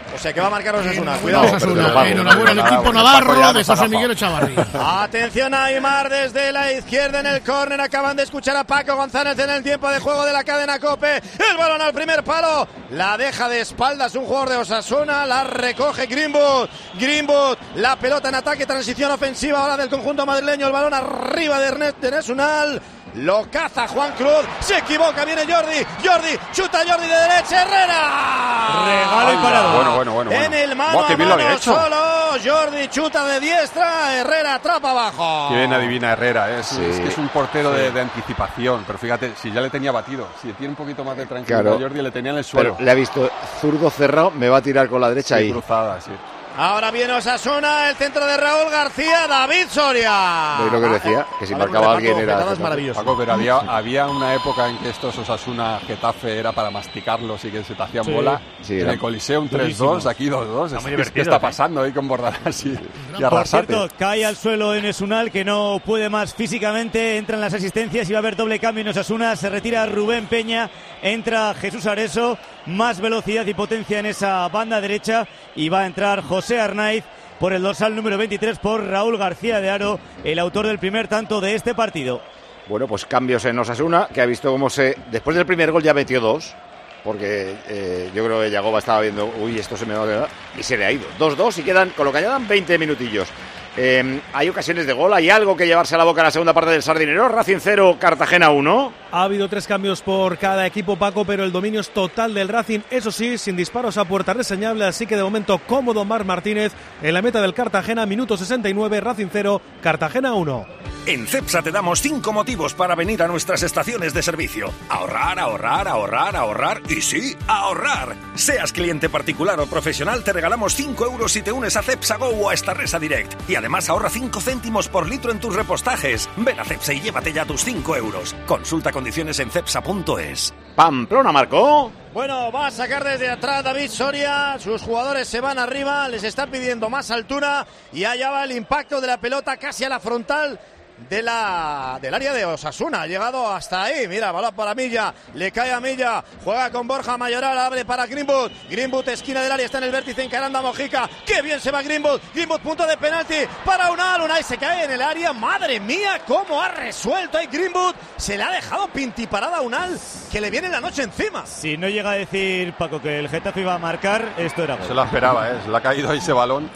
O sea que va a marcar Osasuna, cuidado. Osasuna, enhorabuena al equipo navarro de José Miguel Echavarría. Atención a Aimar desde la izquierda en el córner. Acaban de escuchar a Paco González en el tiempo de juego de la cadena COPE. El balón al primer palo. La deja de espaldas un jugador de Osasuna. La recoge Greenwood. Greenwood, la pelota en ataque, transición ofensiva ahora del conjunto madrileño. El balón arriba de Ernest de Nesunal. Lo caza Juan Cruz, se equivoca, viene Jordi, Jordi, chuta Jordi de derecha, Herrera. Regalo y parado. Bueno, bueno, bueno. En el mano a mano solo, Jordi chuta de diestra, Herrera atrapa abajo. Qué bien adivina Herrera, ¿eh? es, Sí. es que es un portero Sí. de, de anticipación, pero fíjate, si ya le tenía batido, si tiene un poquito más de tranquilidad, Claro. Jordi le tenía en el suelo. Pero le ha visto zurdo cerrado, me va a tirar con la derecha Sí, ahí. cruzada, sí. Ahora viene Osasuna, el centro de Raúl García, David Soria. ¿Veis lo que decía? Que si A ver, marcaba Paco, alguien era... Petadas maravilloso. Paco, pero había, había una época en que estos Osasuna Getafe era para masticarlos y que se te hacían Sí. bola. Sí, en era el Coliseo un tres dos, durísimos. aquí dos dos. Está muy ¿Qué divertido, está ¿eh? pasando ahí con Bordalás y, y Por Arrasate? cierto, cae al suelo en Esunal, que no puede más físicamente. Entran las asistencias y va a haber doble cambio en Osasuna. Se retira Rubén Peña, entra Jesús Areso. Más velocidad y potencia en esa banda derecha. Y va a entrar José Arnaiz por el dorsal número veintitrés por Raúl García de Haro, el autor del primer tanto de este partido. Bueno, pues cambios en Osasuna, que ha visto cómo se... Después del primer gol ya metió dos, porque eh, yo creo que Yagoba estaba viendo, uy, esto se me va a quedar, y se le ha ido. dos dos y quedan, con lo que añadan, veinte minutillos. Eh, hay ocasiones de gol, hay algo que llevarse a la boca en la segunda parte del Sardinero. Racing cero, Cartagena uno. Ha habido tres cambios por cada equipo, Paco, pero el dominio es total del Racing, eso sí, sin disparos a puerta reseñable, así que de momento cómodo Marc Martínez en la meta del Cartagena, minuto sesenta y nueve, Racing cero, Cartagena uno. En Cepsa te damos cinco motivos para venir a nuestras estaciones de servicio. Ahorrar, ahorrar, ahorrar, ahorrar y sí, ahorrar. Seas cliente particular o profesional, te regalamos cinco euros si te unes a Cepsa Go o a Starresa Direct. Y además ahorra cinco céntimos por litro en tus repostajes. Ven a Cepsa y llévate ya tus cinco euros. Consulta condiciones en cepsa punto es. Pamplona marcó. Bueno, va a sacar desde atrás David Soria, sus jugadores se van arriba, les están pidiendo más altura y allá va el impacto de la pelota casi a la frontal de la del área de Osasuna. Ha llegado hasta ahí. Mira, balón para Milla. Le cae a Milla. Juega con Borja Mayoral. Abre para Greenwood. Greenwood, esquina del área. Está en el vértice encarando a Mojica. ¡Qué bien se va Greenwood! Greenwood, punto de penalti para Unal. Unal se cae en el área. ¡Madre mía! ¿Cómo ha resuelto ahí Greenwood? Se le ha dejado pintiparada a Unal, que le viene la noche encima. Si no llega a decir Paco que el Getafe iba a marcar, esto era gol. Se lo esperaba, ¿eh? Se le ha caído ahí ese balón.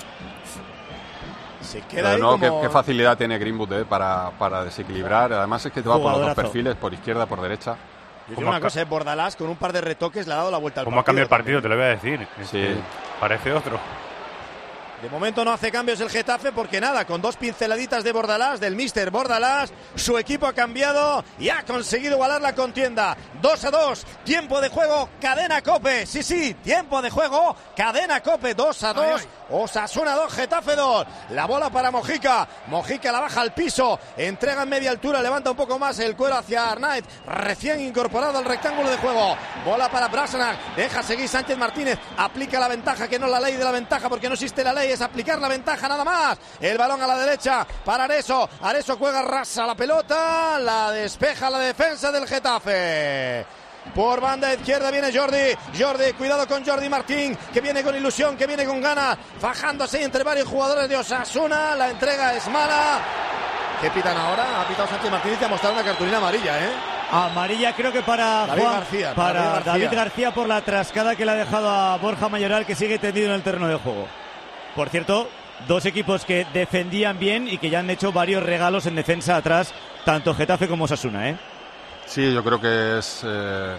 Se queda Pero ahí no, como... qué, qué facilidad tiene Greenwood eh, para, para desequilibrar. Además es que te va por los dos Jugadorazo. perfiles, por izquierda, por derecha. Yo digo una cosa, es Bordalás con un par de retoques le ha dado la vuelta al ¿Cómo ha partido. cambiado el partido? Te lo voy a decir. Sí. Este, parece otro. De momento no hace cambios el Getafe porque nada, con dos pinceladitas de Bordalás, del míster Bordalás, su equipo ha cambiado y ha conseguido igualar la contienda. dos a dos, tiempo de juego, cadena COPE. Sí, sí, tiempo de juego, cadena COPE, dos a dos. Osasuna dos, Getafe dos. La bola para Mojica. Mojica la baja al piso, entrega en media altura, levanta un poco más el cuero hacia Arnaiz, recién incorporado al rectángulo de juego. Bola para Brasanac, deja seguir Sánchez Martínez, aplica la ventaja, que no es la ley de la ventaja porque no existe la ley, es aplicar la ventaja nada más. El balón a la derecha para Areso. Areso juega rasa la pelota, la despeja la defensa del Getafe. Por banda izquierda viene Jordi. Jordi, cuidado con Jordi Martín, que viene con ilusión, que viene con ganas, fajándose entre varios jugadores de Osasuna. La entrega es mala. ¿Qué pitan ahora? Ha pitado Sánchez Martínez y ha mostrado una cartulina amarilla, ¿eh? Amarilla creo que para David Juan, García, para David García. David García por la trascada que le ha dejado a Borja Mayoral, que sigue tendido en el terreno de juego. Por cierto, dos equipos que defendían bien y que ya han hecho varios regalos en defensa atrás, tanto Getafe como Osasuna, ¿eh? Sí, yo creo que es eh,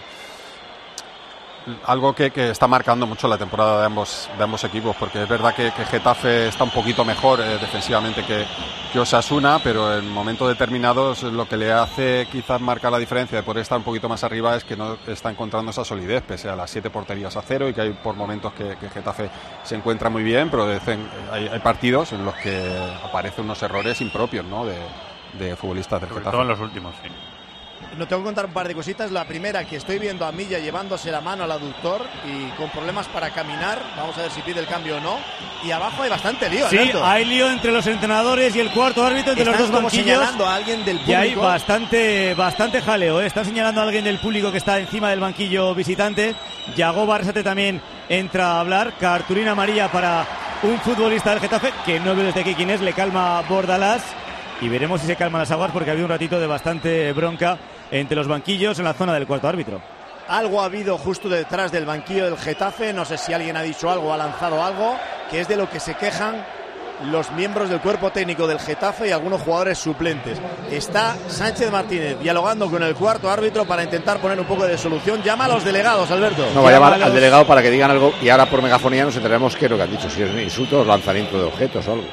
algo que, que está marcando mucho la temporada de ambos de ambos equipos, porque es verdad que, que Getafe está un poquito mejor eh, defensivamente que, que Osasuna, pero en momentos determinados lo que le hace quizás marcar la diferencia de poder estar un poquito más arriba es que no está encontrando esa solidez, pese a las siete porterías a cero, y que hay por momentos que, que Getafe se encuentra muy bien, pero de vez en- hay, hay partidos en los que aparecen unos errores impropios, ¿no?, de, de futbolistas del Sobre Getafe. todo en los últimos, sí. No tengo que contar un par de cositas. La primera, que estoy viendo a Milla llevándose la mano al aductor y con problemas para caminar. Vamos a ver si pide el cambio o no. Y abajo hay bastante lío, Sí, Alberto. hay lío entre los entrenadores y el cuarto árbitro, entre los Están dos como banquillos. señalando a alguien del Y hay público. bastante, bastante jaleo, ¿eh? Está señalando a alguien del público que está encima del banquillo visitante. Yagoba Arrasate también entra a hablar. Cartulina amarilla para un futbolista del Getafe, que no veo desde aquí quién es, le calma Bordalás. Y veremos si se calman las aguas, porque ha habido un ratito de bastante bronca entre los banquillos en la zona del cuarto árbitro. Algo ha habido justo detrás del banquillo del Getafe, no sé si alguien ha dicho algo, ha lanzado algo, que es de lo que se quejan los miembros del cuerpo técnico del Getafe y algunos jugadores suplentes. Está Sánchez Martínez dialogando con el cuarto árbitro para intentar poner un poco de solución. Llama a los delegados, Alberto. No, va a llamar al delegado para que digan algo y ahora por megafonía nos enteraremos qué es lo que han dicho, si es un insulto o lanzamiento de objetos o algo.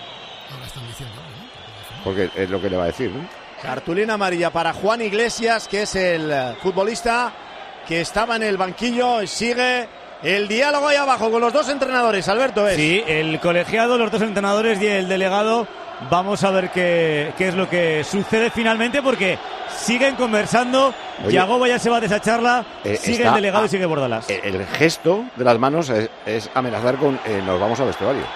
Porque es lo que le va a decir, ¿no? Cartulina amarilla para Juan Iglesias, que es el futbolista que estaba en el banquillo. Sigue el diálogo ahí abajo con los dos entrenadores, Alberto. ¿Es? Sí, el colegiado, los dos entrenadores y el delegado. Vamos a ver qué, qué es lo que sucede finalmente, porque siguen conversando. Yagoba ya se va de esa charla. Eh, sigue el delegado a, y sigue Bordalás. El, el gesto de las manos es, es amenazar con eh, nos vamos al vestuario.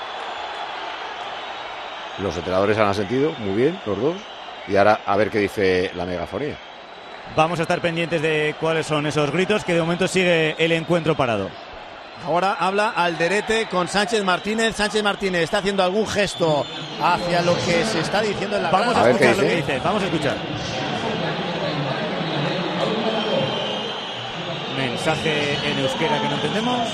Los entrenadores han asentido, muy bien, los dos. Y ahora a ver qué dice la megafonía. Vamos a estar pendientes de cuáles son esos gritos, que de momento sigue el encuentro parado. Ahora habla Alderete con Sánchez Martínez. Sánchez Martínez está haciendo algún gesto hacia lo que se está diciendo en la Vamos grada. a escuchar lo que dice, vamos a escuchar. Mensaje en euskera que no entendemos.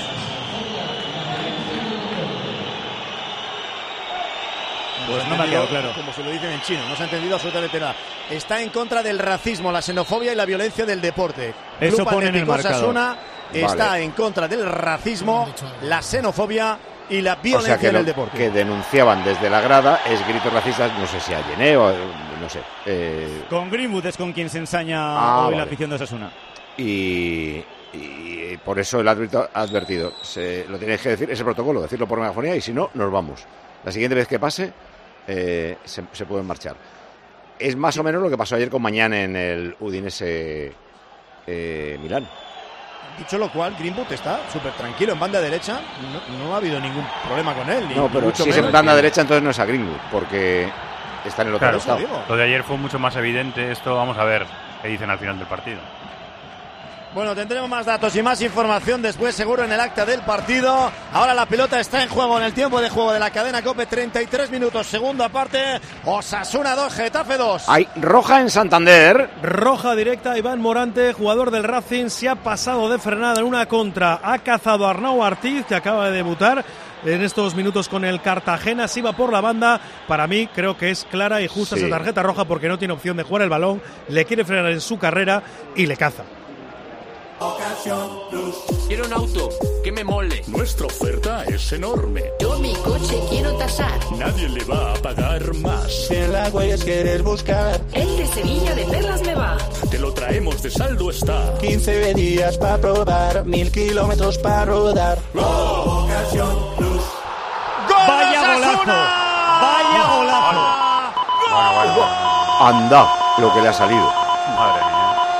Pues no, no me ha quedado claro. Como se lo dicen en chino, no se ha entendido absolutamente nada. Está en contra del racismo, la xenofobia y la violencia del deporte. Eso Club pone en el marcador. Osasuna está vale. en contra del racismo, la xenofobia y la violencia o sea que en lo el deporte. Que denunciaban desde la grada es gritos racistas, no sé si a Llené o no sé. Eh... Con Greenwood es con quien se ensaña ah, hoy vale. la afición de Osasuna. Y, y por eso el árbitro ha advertido, se, lo tenéis que decir, ese protocolo, decirlo por megafonía y si no, nos vamos. La siguiente vez que pase, eh, se, se pueden marchar. Es más o menos lo que pasó ayer con Mañana en el Udinese eh, Milán. Dicho lo cual, Greenwood está súper tranquilo en banda derecha. No, no ha habido ningún problema con él. Ni, no, pero mucho si es en banda que... derecha, entonces no es a Greenwood, porque está en el otro claro, lado. Lo de ayer fue mucho más evidente. Esto vamos a ver qué dicen al final del partido. Bueno, tendremos más datos y más información después, seguro, en el acta del partido. Ahora la pelota está en juego en el tiempo de juego de la cadena COPE. treinta y tres minutos, segunda parte. Osasuna dos, Getafe dos. Hay roja en Santander. Roja directa, Iván Morante, jugador del Racing, se ha pasado de frenada en una contra. Ha cazado a Arnau Artiz, que acaba de debutar en estos minutos con el Cartagena. Se iba por la banda. Para mí creo que es clara y justa sí. esa tarjeta roja, porque no tiene opción de jugar el balón. Le quiere frenar en su carrera y le caza. Ocasión Plus. Quiero un auto que me mole. Nuestra oferta es enorme. Yo mi coche quiero tasar. Nadie le va a pagar más. Si en la huellas quieres buscar, el de Sevilla de Perlas me va. Te lo traemos de saldo está. quince días para probar, mil kilómetros para rodar. ¡Oh! Ocasión Plus. ¡Gol! ¡Vaya golazo! ¡Vaya golazo! Bueno, bueno, bueno. Anda, lo que le ha salido. Madre mía.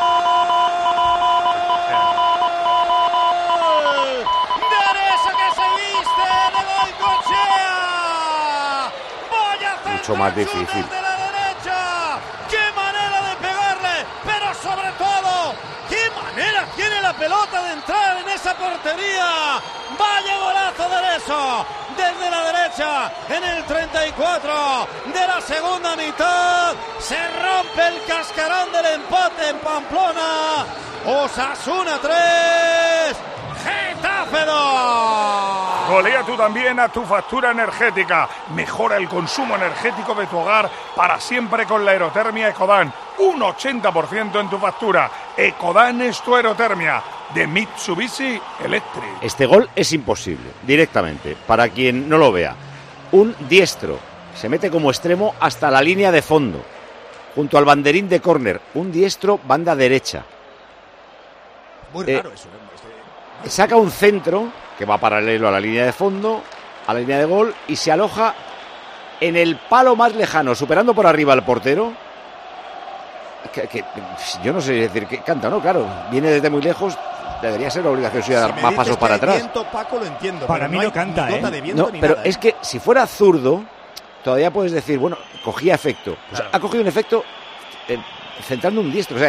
Mucho más difícil. De la derecha. ¡Qué manera de pegarle! Pero sobre todo, ¡qué manera tiene la pelota de entrar en esa portería! ¡Vaya golazo de eso! Desde la derecha, en el treinta y cuatro de la segunda mitad, se rompe el cascarón del empate en Pamplona. Osasuna tres, Getafe dos. Golea tú también a tu factura energética. Mejora el consumo energético de tu hogar para siempre con la aerotermia Ecodan. Un ochenta por ciento en tu factura. Ecodan es tu aerotermia. De Mitsubishi Electric. Este gol es imposible, directamente. Para quien no lo vea. Un diestro se mete como extremo hasta la línea de fondo, junto al banderín de córner. Un diestro, banda derecha. Muy raro eh, eso. ¿eh? Saca un centro que va paralelo a la línea de fondo, a la línea de gol, y se aloja en el palo más lejano, superando por arriba al portero. Que, que yo no sé decir que canta, ¿no? Claro, viene desde muy lejos, debería ser obligación suya dar si más pasos para atrás. Viento, Paco, lo entiendo. Para mí no, no canta, ¿eh? De viento no, ni pero nada, es ¿eh? que si fuera zurdo, todavía puedes decir, bueno, cogía efecto. Pues claro. Ha cogido un efecto eh, centrando un diestro, o sea, es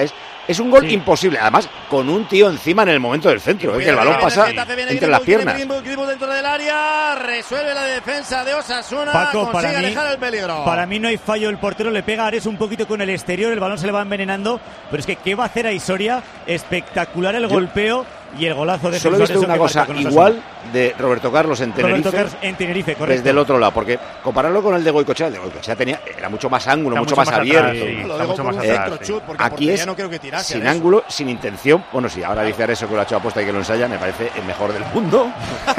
Es un gol Sí. imposible, además con un tío encima en el momento del centro, ¿eh? Que el balón pasa entre las piernas. Greenwood dentro del área, resuelve la defensa de Osasuna, Paco, consigue para mí, alejar el peligro. para mí no hay fallo, el portero le pega a Ares un poquito con el exterior, el balón se le va envenenando, pero es que ¿qué va a hacer a Isoria? Espectacular el Yo golpeo y el golazo de Solo he Jesús visto Ares una que cosa marca con igual Osasuna. de Roberto Carlos en Tenerife, Roberto Carlos en Tenerife, correcto. desde el otro lado, porque compararlo con el de Goicoechea, el de Goicoechea tenía, era mucho más ángulo, Está mucho, mucho más, más abierto. atrás, sí, está mucho más atrás, sí. Porque a Aquí portería es no creo que tirase sin de eso. ángulo, sin intención. Bueno, sí, ahora dice eso que lo ha hecho aposta y que lo ensaya, me parece el mejor del mundo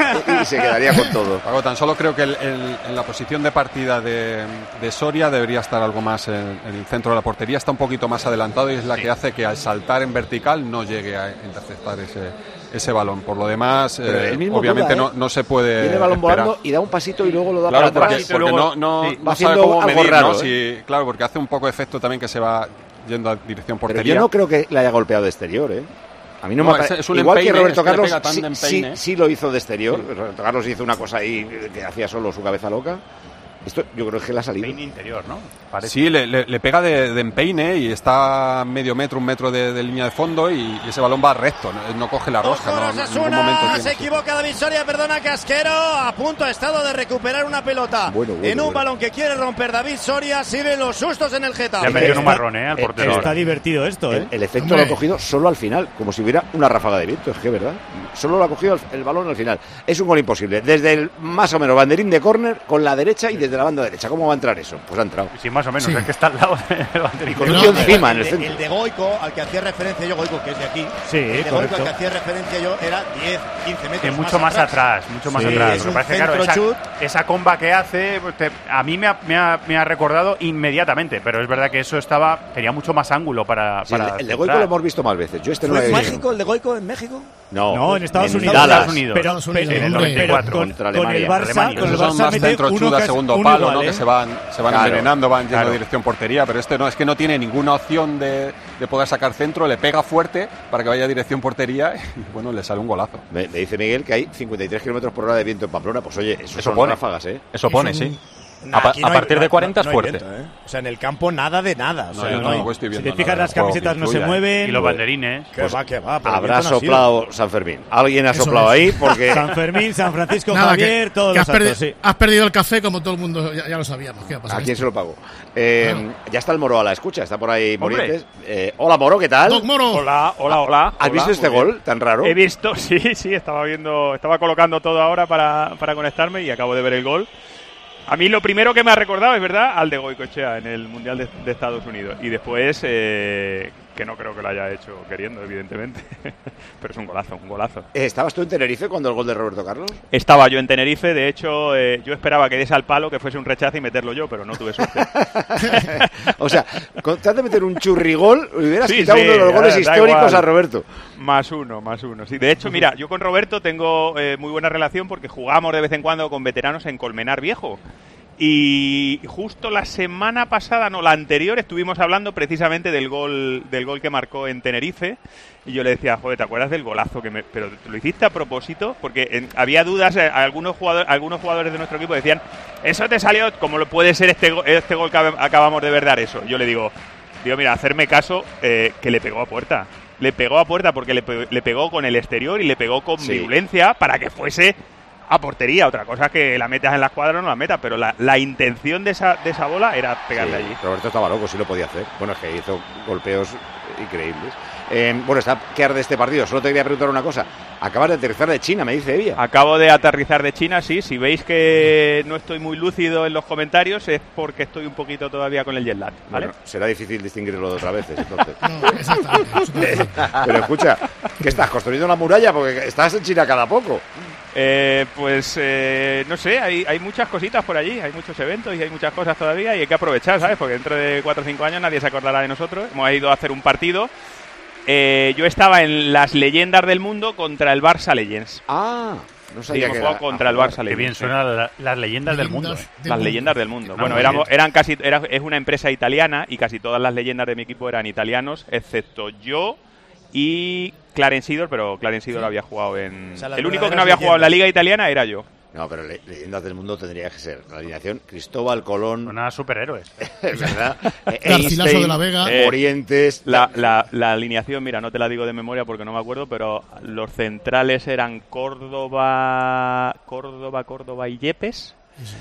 y se quedaría con todo. Paco, tan solo creo que el, el, en la posición de partida de, de Soria debería estar algo más en, en el centro de la portería, está un poquito más adelantado y es la que hace que al saltar en vertical no llegue a interceptar ese, ese balón. Por lo demás, Pero eh, él mismo obviamente duda, no, ¿eh? no se puede Tiene el balón esperar. volando y da un pasito y luego lo da Claro, para porque, atrás. porque no, no, Sí, no va sabe haciendo cómo algo medir, raro, ¿no? ¿eh? Si- claro, porque hace un poco de efecto también que se va yendo a dirección Pero portería. yo no creo que le haya golpeado de exterior, ¿eh? A mí no, No, me es- pare- es un igual que empeine, Roberto es que le Carlos pega tan sí, de sí, empeine. sí lo hizo de exterior. Roberto Carlos hizo una cosa ahí que hacía solo su cabeza loca. Esto yo creo que le ha salido. Peine interior, ¿no? Parece. Sí, le, le- le pega de, de empeine y está medio metro, un metro de, de línea de fondo y, y ese balón va recto, no, no coge la rosca. No, en ningún momento Osasuna, tiene- se equivoca David Soria, perdona Casquero, a punto ha estado de recuperar una pelota. Bueno, bueno, en un bueno. balón que quiere romper David Soria, sirven los sustos en el Getafe. Le ha metido un marrón, ¿eh? Al Eh, portero. Está ahora. divertido esto, ¿eh? El, el efecto lo ha cogido solo al final, como si hubiera una ráfaga de viento, es que verdad. Solo lo ha cogido el, el balón al final. Es un gol imposible. Desde el más o menos banderín de córner con la derecha y desde la banda derecha. ¿Cómo va a entrar eso? Pues ha entrado. Sí, más o menos, Sí. es que está al lado del banderín. Y con No, un tío no, encima en el de, centro. el de Goico, al que hacía referencia yo, Goico, que es de aquí. Sí, el de Goico, correcto. al que hacía referencia yo, era diez, quince metros Que mucho más atrás, mucho más Sí, atrás. es Lo un que pasa es que, claro, centro esa, esa comba que hace, pues, te- a mí me ha, me, ha, me ha recordado inmediatamente, pero es verdad que eso estaba tenía mucho más ángulo para. Sí, el, para de- el de centrar. Goico lo hemos visto más veces. Yo este no lo ¿Fue he en visto. México, el de Goico en México? No, No, en Estados Unidos. Dallas. Estados Unidos. Pero, Estados Unidos, pero- hombre. pero noventa y cuatro con, contra con el Alemania. Barça, Alemania. con el Esos son Barça más mete centro uno chuda, casi- segundo uno palo, igual, ¿no? ¿eh? Que se van, se van Claro. envenenando, van yendo Claro. a dirección portería, pero este no, es que no tiene ninguna opción de, de poder sacar centro, le pega fuerte para que vaya a dirección portería y bueno, le sale un golazo. Me, me dice Miguel que hay cincuenta y tres kilómetros por hora de viento en Pamplona. Pues oye, eso, Eso son pone. ráfagas, ¿eh? Eso pone, sí. Nah, A, pa- aquí a no hay- partir de no- cuarenta no es hay fuerte. viento, ¿eh? O sea, en el campo nada de nada. O No, sea, yo no tampoco hay- estoy Si viendo te fijas, nada las de juego camisetas que no se influya, ¿eh? mueven. Y los banderines. Que pues, va, que va. pero el Habrá viento no ha sido. soplado San Fermín. Alguien ha Eso soplado es. ahí porque... San Fermín, San Francisco Nada, Javier, que, todos que has, los perdi- santos, sí. has perdido el café como todo el mundo, ya, ya lo sabíamos. ¿Qué va a pasar? ¿A quién se lo pagó? Eh, Ya está el Moro a la escucha, está por ahí Hombre. Morientes. Eh, hola Moro, ¿qué tal? Doc Moro. Hola, hola, hola. ¿Has Hola, visto este muy bien. gol tan raro? He visto, sí, sí, estaba viendo, estaba colocando todo ahora para, para conectarme y acabo de ver el gol. A mí lo primero que me ha recordado es verdad al de Goicoechea en el Mundial de, de Estados Unidos. Y después, eh, que no creo que lo haya hecho queriendo, evidentemente. Pero es un golazo, un golazo. Eh, ¿Estabas tú en Tenerife cuando el gol de Roberto Carlos? Estaba yo en Tenerife, de hecho, eh, yo esperaba que diese al palo, que fuese un rechazo y meterlo yo, pero no tuve suerte. O sea, con tal de meter un churrigol, le hubieras Sí, quitado sí, uno de los goles da históricos igual. a Roberto. Más uno, más uno. Sí, de hecho, mira, yo con Roberto tengo eh, muy buena relación porque jugamos de vez en cuando con veteranos en Colmenar Viejo. Y justo la semana pasada, no, la anterior, estuvimos hablando precisamente del gol del gol que marcó en Tenerife. Y yo le decía, joder, ¿te acuerdas del golazo que me...? Pero ¿lo hiciste a propósito? Porque en- había dudas, eh, algunos jugadores, algunos jugadores de nuestro equipo decían, eso te salió, como lo puede ser este, go- este gol que ab- acabamos de ver dar eso. Yo le digo, digo, mira, hacerme caso, eh, que le pegó a puerta. Le pegó a puerta porque le, pe- le pegó con el exterior y le pegó con Sí. violencia para que fuese a portería. Otra cosa es que la metas en la escuadra o no la metas, pero la, la intención de esa, de esa bola era pegarle Sí, allí. Roberto estaba loco, sí lo podía hacer. Bueno, es que hizo golpeos increíbles. Eh, bueno, está que arde este partido. Solo te quería preguntar una cosa. Acabas de aterrizar de China, me dice Evia. Acabo de aterrizar de China, sí. Si veis que no estoy muy lúcido en los comentarios es porque estoy un poquito todavía con el jet lag, ¿vale? Bueno, será difícil distinguirlo de otras veces, entonces. No, exactamente. Eh, Pero escucha, ¿qué estás construyendo una muralla? Porque estás en China cada poco. Eh, pues eh, no sé, hay, hay muchas cositas por allí, hay muchos eventos y hay muchas cosas todavía y hay que aprovechar, ¿sabes? Porque dentro de cuatro o cinco años nadie se acordará de nosotros. Hemos ido a hacer un partido. Eh, yo estaba en las leyendas del mundo contra el Barça Legends. Ah, no Sí, sabía hemos que jugado era- contra el ah, Barça Qué Legends. bien sí. suenan la- las leyendas del mundo. Leyendas ¿eh? del Las mundo. leyendas del mundo. No, Bueno, muy éramos, bien. eran casi, era, es una empresa italiana y casi todas las leyendas de mi equipo eran italianos, excepto yo y Clarence Seedorf, pero Clarence Seedorf había jugado en... O sea, las el único que verdaderas no había jugado en la leyendas. liga italiana era yo. No, pero le, leyendas del mundo tendría que ser la alineación Cristóbal Colón. Una superhéroes. Es verdad. Garcilaso de la Vega. Eh, Orientes. La, la, la alineación, mira, no te la digo de memoria porque no me acuerdo, pero los centrales eran Córdoba, Córdoba, Córdoba y Yepes.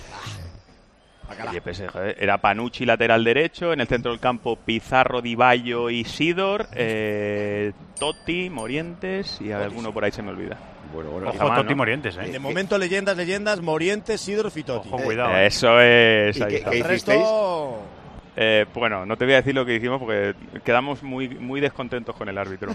Yepes, joder, era Panucci lateral derecho, en el centro del campo Pizarro, Di Baio y Sidor, eh, Totti, Morientes y alguno por ahí se me olvida. Bueno, bueno, ojo, Totti, ¿no? Morientes, ¿eh? De momento, leyendas, leyendas, Morientes, Sidor, Fitotti. Ojo, cuidado. Eh, eso es. ¿Y ahí qué, está. qué El hicisteis? resto... Eh, bueno, no te voy a decir lo que hicimos porque quedamos muy muy descontentos con el árbitro.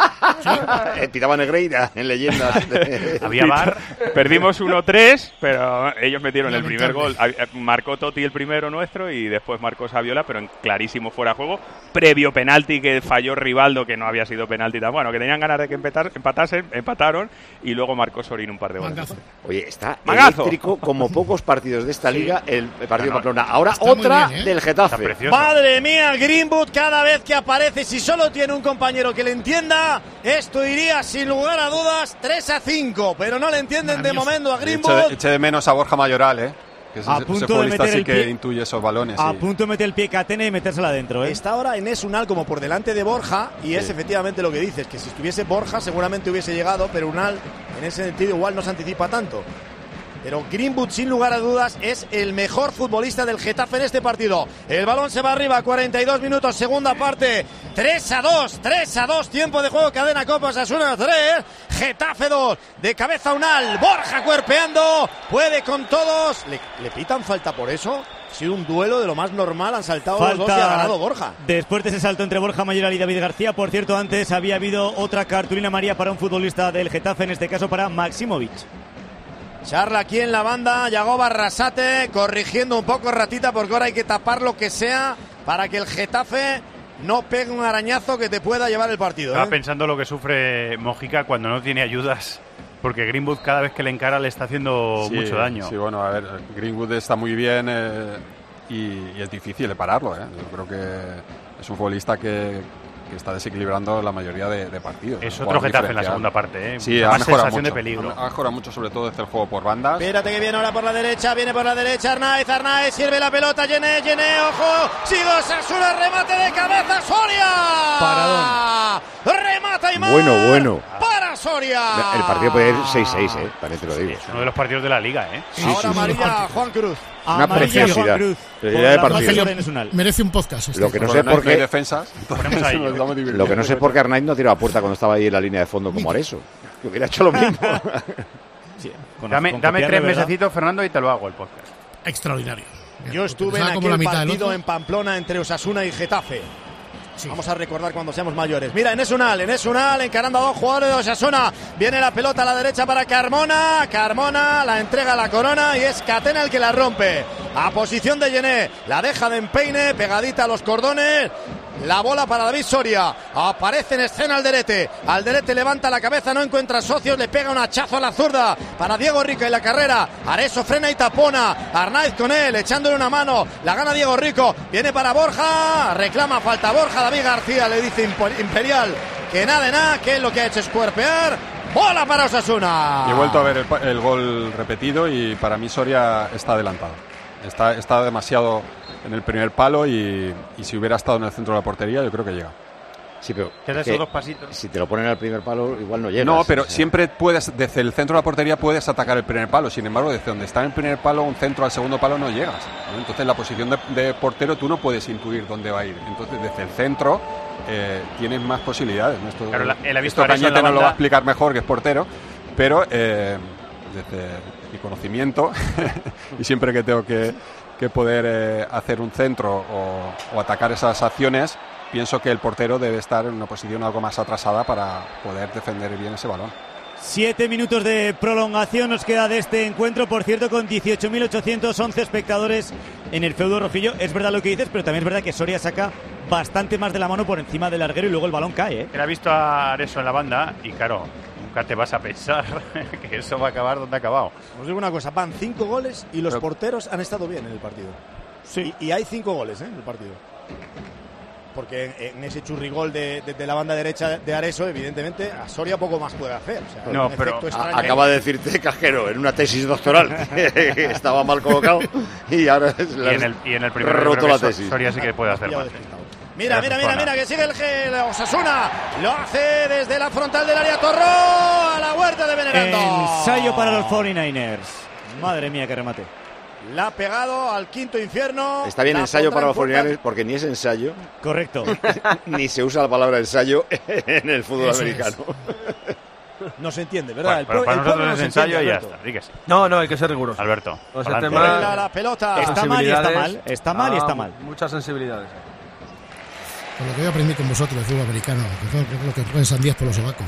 Eh, Pitaba Negreira en leyendas. Había bar. Perdimos uno tres, pero ellos metieron el primer Lamentable. gol. Hab- Marcó Totti el primero nuestro y después marcó Saviola, pero en clarísimo fuera de juego. Previo penalti que falló Rivaldo, que no había sido penalti tan bueno, que tenían ganas de que empatar, empatasen, empataron y luego marcó Sorín un par de goles. Mangazo. Oye, está Mangazo. eléctrico como pocos partidos de esta Sí. liga el partido No, de no. Pamplona. Ahora Está muy otra bien, ¿eh? del Está Getafe. precioso. Madre mía, Greenwood cada vez que aparece, si solo tiene un compañero que le entienda, esto iría sin lugar a dudas tres a cinco, pero no le entienden de Maravilloso. momento a Eche, Greenwood. eche de menos a Borja Mayoral, ¿eh? Que es A ese, punto ese de futbolista meter sí el que pie- intuye esos balones. A y- punto de meter el pie Catena y metérsela adentro, ¿eh? Está ahora en Unal como por delante de Borja y es efectivamente lo que dices, que si estuviese Borja seguramente hubiese llegado, pero Unal en ese sentido igual no se anticipa tanto. Pero Greenwood, sin lugar a dudas, es el mejor futbolista del Getafe en este partido. El balón se va arriba, cuarenta y dos minutos, segunda parte. tres a dos, tres a dos, tiempo de juego, cadena Copa, Osasuna tres, Getafe dos, de cabeza Unal, Borja cuerpeando, puede con todos. ¿Le, le pitan falta por eso? Ha sido un duelo de lo más normal, han saltado los dos y ha ganado Borja. Después de ese salto entre Borja Mayoral y David García, por cierto, antes había habido otra cartulina amarilla para un futbolista del Getafe, en este caso para Maximovic. Charla aquí en la banda, Yagoba Arrasate corrigiendo un poco Ratita porque ahora hay que tapar lo que sea para que el Getafe no pegue un arañazo que te pueda llevar el partido. Estaba ¿eh? pensando lo que sufre Mojica cuando no tiene ayudas, porque Greenwood cada vez que le encara le está haciendo Sí, mucho daño. Sí, bueno, a ver, Greenwood está muy bien eh, y, y es difícil de pararlo, ¿eh? Yo creo que es un futbolista que, que está desequilibrando la mayoría de, de partidos. Es Un otro jugador Getafe en la diferencial. segunda parte, ¿eh? Sí, Más ha mejorado sensación mucho. de peligro. Ha mejorado mucho, sobre todo desde el juego por bandas. Espérate que viene ahora por la derecha, viene por la derecha Arnaiz, Arnaiz sirve la pelota, Llené, Llené, ojo, sigue Osasuna, remate de cabeza, Soria. Paradón. Remata y más. Bueno, bueno. Para Soria. El partido puede ir seis seis, ¿eh? También te lo digo. Es uno de los partidos de la Liga, ¿eh? Sí, Ahora sí, sí. amarilla Juan Cruz. Una Amarilla preciosidad. Juan Cruz. Preciosidad de por la partido. marca de Nesunal. Merece un podcast. Este. Lo que no Porque sé no hay- por no hay qué. defensas. Ponemos ahí. Nos estamos divirtiendo. Lo que no sé es por qué Arnaiz no tiró a puerta cuando estaba ahí en la línea de fondo como Areso. Que hubiera hecho lo mismo. Sí, con- Dame, con dame copiarle, tres ¿verdad? mesecitos, Fernando, y te lo hago el podcast. Extraordinario. Yo estuve en Empezaba como aquel la mitad del partido otro. en Pamplona entre Osasuna y Getafe. Sí. Vamos a recordar cuando seamos mayores. Mira, Enes Unal, Enes Unal encarando a dos jugadores de Osasuna. Viene la pelota a la derecha para Carmona. Carmona la entrega a la corona y es Catena el que la rompe. A posición de Llené. La deja de empeine, pegadita a los cordones. La bola para David Soria. Aparece en escena Alderete. Alderete levanta la cabeza, no encuentra socios. Le pega un hachazo a la zurda para Diego Rico en la carrera. Areso frena y tapona. Arnaiz con él, echándole una mano. La gana Diego Rico. Viene para Borja. Reclama falta Borja. David García le dice Impo- Imperial que nada de nada, que es lo que ha hecho es cuerpear. Bola para Osasuna. Y he vuelto a ver el, pa- el gol repetido y para mí Soria está adelantado. Está, está demasiado en el primer palo y, y si hubiera estado en el centro de la portería yo creo que llega. Sí, pero Queda es esos que dos pasitos. si te lo ponen al primer palo igual no llegas. No, pero O sea, siempre puedes, desde el centro de la portería puedes atacar el primer palo. Sin embargo, desde donde está en el primer palo, un centro al segundo palo no llegas, ¿no? Entonces, la posición de, de portero tú no puedes intuir dónde va a ir. Entonces, desde el centro eh, tienes más posibilidades, ¿no? Esto, Claro, la- él ha visto esto a Areso en Cañete la no lo va banda. a explicar mejor, que es portero, pero eh, desde mi conocimiento y siempre que tengo que, que poder eh, hacer un centro o, o atacar esas acciones, pienso que el portero debe estar en una posición algo más atrasada para poder defender bien ese balón. Siete minutos de prolongación nos queda de este encuentro, por cierto, con dieciocho mil ochocientos once espectadores en el feudo rojillo. Es verdad lo que dices, pero también es verdad que Soria saca bastante más de la mano por encima del larguero y luego el balón cae, ¿eh? Él ha visto a Areso en la banda y, claro, nunca te vas a pensar que eso va a acabar donde ha acabado. Os digo una cosa, van cinco goles y los Pero- porteros han estado bien en el partido. Sí. Y, y hay cinco goles ¿eh? en el partido. porque en, en ese churrigol de, de, de la banda derecha de Areso, evidentemente, a Soria poco más puede hacer. O sea, no, pero a, acaba de decirte Casquero en una tesis doctoral estaba mal colocado y ahora y en el, y en el primer roto la tesis. Soria sí que puede hacer más. Mira, mira, mira, mira, que sigue el, el Osasuna. Lo hace desde la frontal del área Torró a la huerta de Venerando. Ensayo para los cuarenta y nueve ers. Madre mía, qué remate. La ha pegado al quinto infierno. Está bien ensayo para los cuarenta y nueve ers porque ni es ensayo. Correcto. Ni se usa la palabra ensayo en el fútbol Eso americano. Es. No se entiende, ¿verdad? Bueno, el para el nosotros no es ensayo y ya está. Dígase. No, no, hay que ser riguroso. Alberto. Pues el tema... la, la pelota. Está mal y está mal. Está mal y está mal. Muchas sensibilidades. Con lo que yo aprendí con vosotros de fútbol americano, que es lo que ponen sandías por los sobacos.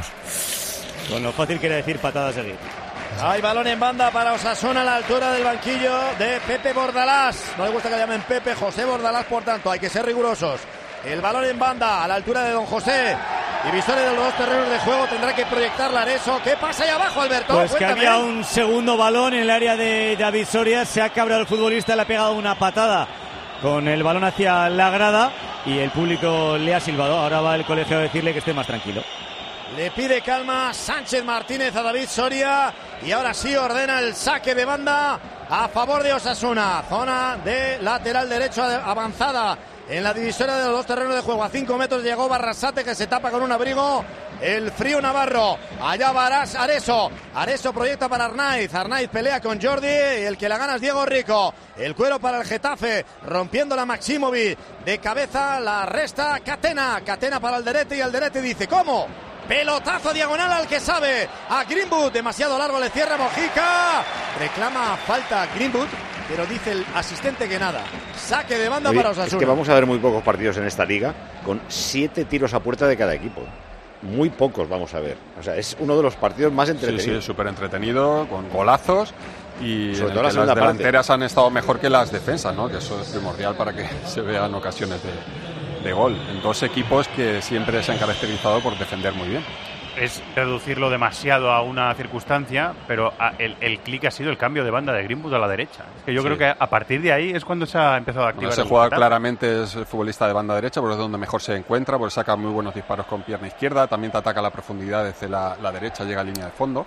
Con lo fácil que era decir patada a seguir. Hay balón en banda para Osasuna a la altura del banquillo de Pepe Bordalás. No le gusta que le llamen Pepe, José Bordalás, por tanto, hay que ser rigurosos. El balón en banda a la altura de don José. Divisoria de los dos terrenos de juego, tendrá que proyectarla Areso. ¿Qué pasa ahí abajo, Alberto? Pues Cuéntame. Que había un segundo balón en el área de David Soria. Se ha cabreado el futbolista, le ha pegado una patada con el balón hacia la grada y el público le ha silbado. Ahora va el colegio a decirle que esté más tranquilo. Le pide calma Sánchez Martínez a David Soria y ahora sí ordena el saque de banda a favor de Osasuna. Zona de lateral derecho avanzada en la divisoria de los dos terrenos de juego. A cinco metros llegó Barrasate, que se tapa con un abrigo el frío navarro. Allá va Areso. Areso proyecta para Arnaiz. Arnaiz pelea con Jordi y el que la gana es Diego Rico. El cuero para el Getafe, rompiendo la Maximovic. De cabeza la resta Catena. Catena para Alderete y Alderete dice: ¿cómo? Pelotazo diagonal al que sabe. A Greenwood, demasiado largo, le cierra Mojica. Reclama falta Greenwood, pero dice el asistente que nada. Saque de banda Oye, para Osasuna. Es que vamos a ver muy pocos partidos en esta liga con siete tiros a puerta de cada equipo. Muy pocos vamos a ver. O sea, es uno de los partidos más entretenidos. Sí, sí, súper entretenido, con golazos. Y sobre todo la las delanteras han estado mejor que las defensas, ¿no? Que eso es primordial para que se vean ocasiones de, de gol. En dos equipos que siempre se han caracterizado por defender muy bien. Es reducirlo demasiado a una circunstancia, pero a, el, el clic ha sido el cambio de banda de Greenwood a la derecha. Es que yo sí. creo que a partir de ahí es cuando se ha empezado a activar. Bueno, ese jugador claramente es el futbolista de banda derecha, porque es donde mejor se encuentra, porque saca muy buenos disparos con pierna izquierda, también te ataca a la profundidad desde la, la derecha, llega a línea de fondo.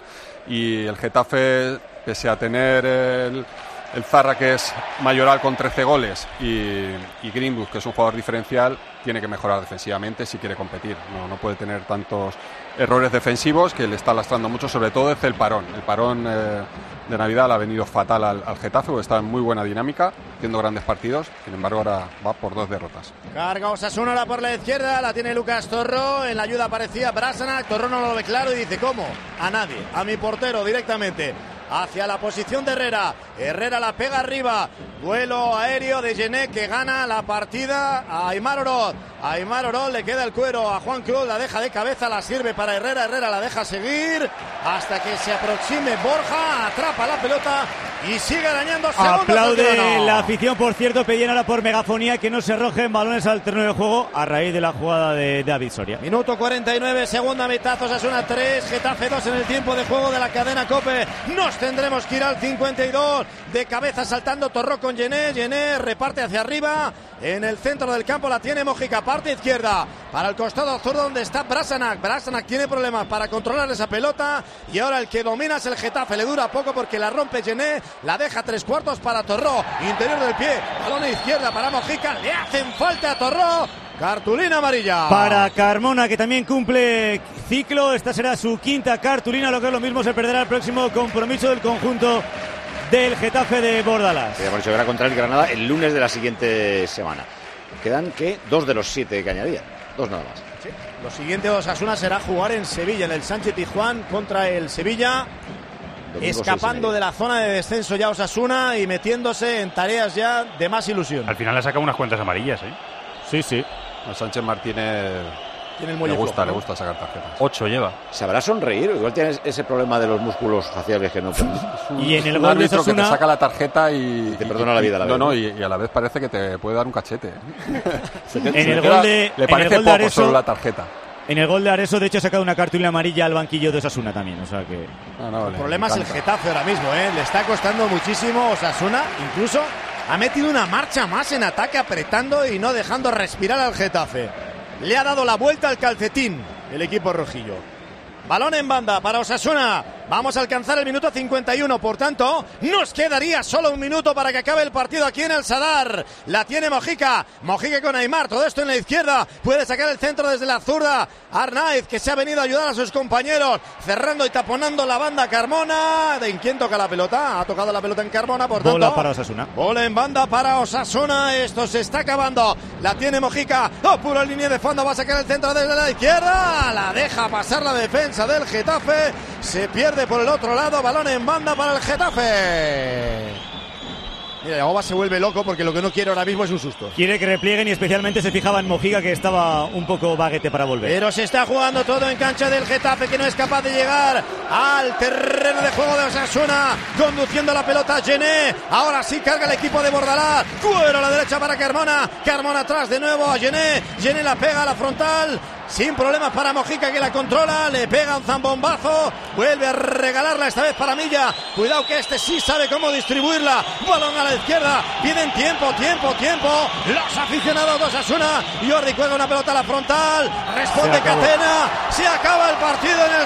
Y el Getafe, pese a tener el, el Zarra, que es mayoral con trece goles, y, y Greenwood, que es un jugador diferencial, tiene que mejorar defensivamente si quiere competir. No, no puede tener tantos errores defensivos, que le está lastrando mucho, sobre todo desde el parón. El parón eh, de Navidad le ha venido fatal al, al Getafe, porque está en muy buena dinámica, haciendo grandes partidos. Sin embargo, ahora va por dos derrotas. Carga Osasuna ahora por la izquierda, la tiene Lucas Torró. En la ayuda aparecía Brasanac. Torró no lo ve claro y dice: ¿cómo? A nadie, a mi portero directamente. Hacia la posición de Herrera. Herrera la pega arriba. Duelo aéreo de Gené, que gana la partida a Aimar Oroz. A Aimar Oroz le queda el cuero a Juan Cruz, la deja de cabeza, la sirve para Herrera. Herrera la deja seguir hasta que se aproxime Borja. Atrapa la pelota y sigue arañando. Aplaude la afición, por cierto. Pedían ahora por megafonía que no se arrojen balones al terreno de juego a raíz de la jugada de David Soria. Minuto cuarenta y nueve, segunda mitad. Osasuna tres, Getafe dos en el tiempo de juego de la cadena COPE. Nos tendremos que ir al cincuenta y dos. De cabeza saltando Torró con Gené. Gené reparte hacia arriba. En el centro del campo la tiene Mojica, parte izquierda para el costado zurdo donde está Brasanac. Brasanac tiene problemas para controlar esa pelota y ahora el que domina es el Getafe. Le dura poco porque la rompe Gené, la deja tres cuartos para Torró, interior del pie, balón a izquierda para Mojica, le hacen falta a Torró. Cartulina amarilla para Carmona, que también cumple ciclo. Esta será su quinta cartulina, lo que es lo mismo, se perderá el próximo compromiso del conjunto del Getafe de Bordalás. Se verá contra el Granada el lunes de la siguiente semana. Quedan que dos de los siete que añadían, dos nada más. Sí. Lo siguiente de Osasuna será jugar en Sevilla, en el Sánchez Pizjuán contra el Sevilla. Domingo escapando de la zona de descenso ya Osasuna y metiéndose en tareas ya de más ilusión. Al final le ha sacado unas cuantas amarillas, ¿eh? Sí, sí. A Sánchez Martínez tiene el le gusta, flojo, le ¿no? gusta sacar tarjetas. Ocho lleva. ¿Sabrá sonreír? Igual tienes ese problema de los músculos faciales que no puedes. Y en el un gol de árbitro Osasuna que te saca la tarjeta y, y te perdona la vida a la vez. No, no, y, y a la vez parece que te puede dar un cachete. en el gol de le parece en el gol poco de Areso, solo la tarjeta. En el gol de Areso, de hecho, ha sacado una cartulina amarilla al banquillo de Osasuna también, o sea que... No, no, el problema es el Getafe ahora mismo, ¿eh? Le está costando muchísimo Osasuna, incluso ha metido una marcha más en ataque, apretando y no dejando respirar al Getafe. Le ha dado la vuelta al calcetín el equipo rojillo. Balón en banda para Osasuna. Vamos a alcanzar el minuto cincuenta y uno, por tanto, nos quedaría solo un minuto para que acabe el partido aquí en el Sadar. La tiene Mojica, Mojica con Aimar, todo esto en la izquierda, puede sacar el centro desde la zurda. Arnaiz, que se ha venido a ayudar a sus compañeros, cerrando y taponando la banda Carmona. ¿De quién toca la pelota? Ha tocado la pelota en Carmona, por tanto. Bola para Osasuna. Bola en banda para Osasuna, esto se está acabando. La tiene Mojica, oh, puro línea de fondo, va a sacar el centro desde la izquierda. La deja pasar la defensa del Getafe, se pierde por el otro lado, balón en banda para el Getafe. Mira, Yagoba se vuelve loco porque lo que no quiere ahora mismo es un susto. Quiere que replieguen y especialmente se fijaba en Mojica, que estaba un poco baguete para volver. Pero se está jugando todo en cancha del Getafe, que no es capaz de llegar al terreno de juego de Osasuna, conduciendo la pelota Gené. Ahora sí carga el equipo de Bordalás. Cuero a la derecha para Carmona. Carmona atrás de nuevo a Gené. Gené la pega a la frontal. Sin problemas para Mojica, que la controla, le pega un zambombazo, vuelve a regalarla esta vez para Milla. Cuidado que este sí sabe cómo distribuirla. Balón a la izquierda, piden tiempo, tiempo, tiempo. Los aficionados de Osasuna. Jordi juega una pelota a la frontal, responde se Catena. Se acaba el partido en el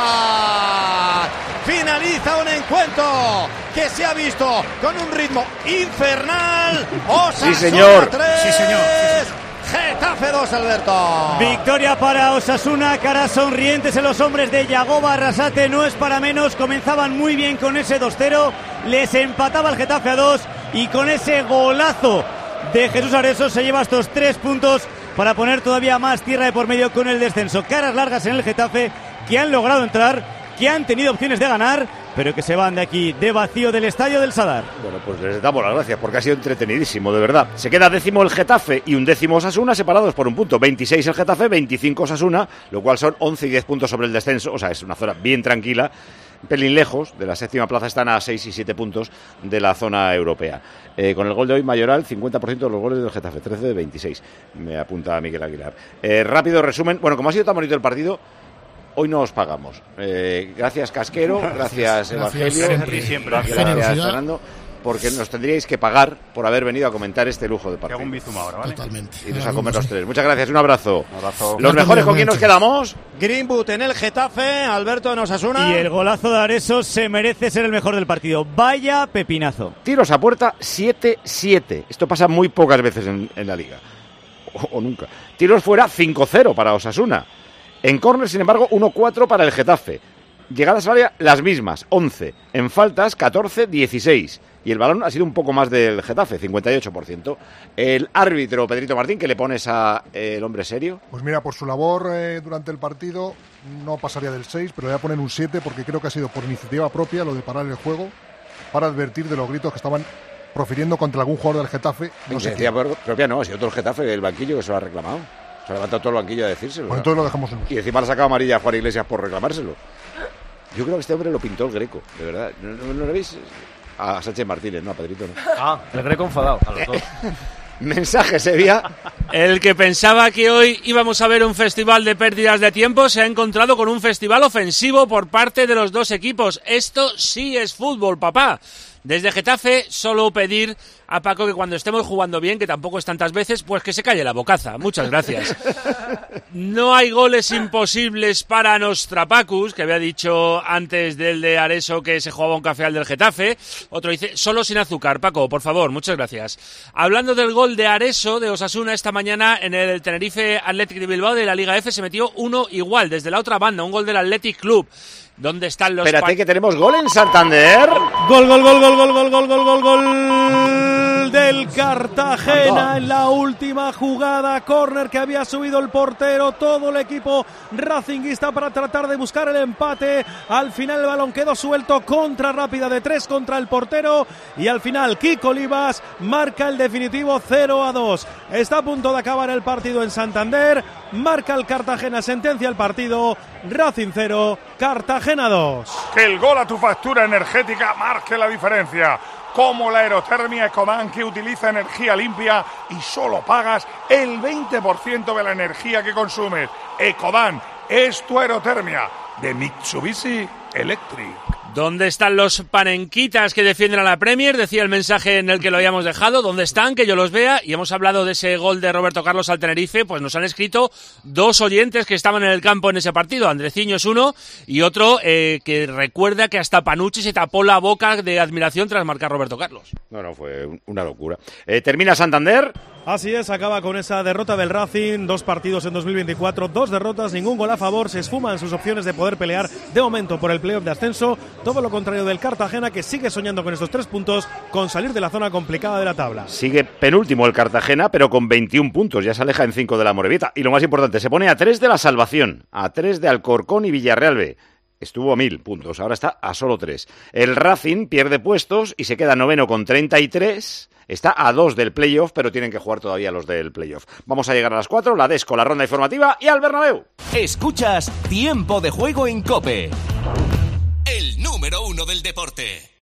Sadar. Finaliza un encuentro que se ha visto con un ritmo infernal. Osasuna sí, señor. tres. Sí, señor. Sí, señor. Getafe dos, Alberto. Victoria para Osasuna, caras sonrientes en los hombres de Yagoba Arrasate, no es para menos. Comenzaban muy bien con ese dos cero, les empataba el Getafe a dos y con ese golazo de Jesús Areso se lleva estos tres puntos para poner todavía más tierra de por medio con el descenso. Caras largas en el Getafe, que han logrado entrar, que han tenido opciones de ganar, pero que se van de aquí de vacío del estadio del Sadar. Bueno, pues les damos las gracias porque ha sido entretenidísimo, de verdad. Se queda décimo el Getafe y un décimo Osasuna, separados por un punto. veintiséis el Getafe, veinticinco Osasuna, lo cual son once y diez puntos sobre el descenso. O sea, es una zona bien tranquila, un pelín lejos de la séptima plaza, están a seis y siete puntos de la zona europea. Eh, con el gol de hoy, Mayoral, cincuenta por ciento de los goles del Getafe, trece de veintiséis, me apunta Miguel Aguilar. Eh, rápido resumen, bueno, como ha sido tan bonito el partido, hoy no os pagamos. Eh, gracias, Casquero. Gracias, Evangelio. Siempre, siempre. Gracias, gracias, Fernando. Porque nos tendríais que pagar por haber venido a comentar este lujo de partido. Te hago un bizum ahora, ¿vale? Totalmente. Y nos a comer los tres. Muchas gracias, un abrazo. Un abrazo. Los mejores, ¿con quién nos quedamos? Greenwood en el Getafe, Alberto en Osasuna. Y el golazo de Areso se merece ser el mejor del partido. Vaya pepinazo. Tiros a puerta siete siete. Esto pasa muy pocas veces en, en la liga. O, o nunca. Tiros fuera cinco cero para Osasuna. En córner, sin embargo, uno cuatro para el Getafe. Llegadas al área, las mismas, once. En faltas, catorce dieciséis. Y el balón ha sido un poco más del Getafe, cincuenta y ocho por ciento. El árbitro, Pedrito Martín, ¿qué le pones a eh, el hombre serio? Pues mira, por su labor eh, durante el partido no pasaría del seis, pero le voy a poner un siete porque creo que ha sido por iniciativa propia lo de parar el juego para advertir de los gritos que estaban profiriendo contra algún jugador del Getafe. No sé iniciativa propia no, ha sido todo el Getafe del banquillo que se lo ha reclamado. Se ha levantado todo el banquillo a decírselo. Bueno, entonces lo dejamos en un... Y encima le ha sacado amarilla a Juan Iglesias por reclamárselo. Yo creo que este hombre lo pintó el Greco, de verdad. ¿No, no, no lo veis? A Sánchez Martínez, no, a Pedrito, no. Ah, el Greco enfadado, a los dos. Mensaje, Sevilla. El que pensaba que hoy íbamos a ver un festival de pérdidas de tiempo se ha encontrado con un festival ofensivo por parte de los dos equipos. Esto sí es fútbol, papá. Desde Getafe, solo pedir a Paco que cuando estemos jugando bien, que tampoco es tantas veces, pues que se calle la bocaza. Muchas gracias. No hay goles imposibles para Nostrapacus, que había dicho antes del de Areso que se jugaba un café al del Getafe. Otro dice, solo sin azúcar. Paco, por favor, muchas gracias. Hablando del gol de Areso, de Osasuna, esta mañana en el Tenerife Athletic de Bilbao de la Liga F se metió uno igual, desde la otra banda, un gol del Athletic Club. ¿Dónde están los... Espérate, que tenemos gol en Santander. Gol, gol, gol, gol, gol, gol, gol, gol, gol, gol del Cartagena en la última jugada. Córner que había subido el portero. Todo el equipo racinguista para tratar de buscar el empate. Al final el balón quedó suelto. Contra rápida de tres contra el portero. Y al final Kiko Olivas marca el definitivo cero a dos. Está a punto de acabar el partido en Santander. Marca el Cartagena, sentencia el partido. Racing cero, Cartagena dos. Que el gol a tu factura energética marque la diferencia. Como la aerotermia Ecodan, que utiliza energía limpia y solo pagas el veinte por ciento de la energía que consumes. Ecodan es tu aerotermia de Mitsubishi Electric. ¿Dónde están los panenquitas que defienden a la Premier? Decía el mensaje en el que lo habíamos dejado. ¿Dónde están? Que yo los vea. Y hemos hablado de ese gol de Roberto Carlos al Tenerife. Pues nos han escrito dos oyentes que estaban en el campo en ese partido. Andreciño es uno y otro eh, que recuerda que hasta Panucci se tapó la boca de admiración tras marcar Roberto Carlos. No, no, fue una locura. Eh, ¿Termina Santander? Así es, acaba con esa derrota del Racing, dos partidos en dos mil veinticuatro, dos derrotas, ningún gol a favor, se esfuman sus opciones de poder pelear de momento por el playoff de ascenso, todo lo contrario del Cartagena, que sigue soñando con estos tres puntos, con salir de la zona complicada de la tabla. Sigue penúltimo el Cartagena, pero con veintiún puntos, ya se aleja en cinco de la Morevieta, y lo más importante, se pone a tres de la salvación, a tres de Alcorcón y Villarreal B. Estuvo a mil puntos, ahora está a solo tres. El Racing pierde puestos y se queda noveno con treinta y tres. Está a dos del playoff, pero tienen que jugar todavía los del playoff. Vamos a llegar a las cuatro, la Desco, la ronda informativa y al Bernabéu. Escuchas Tiempo de Juego en COPE. El número uno del deporte.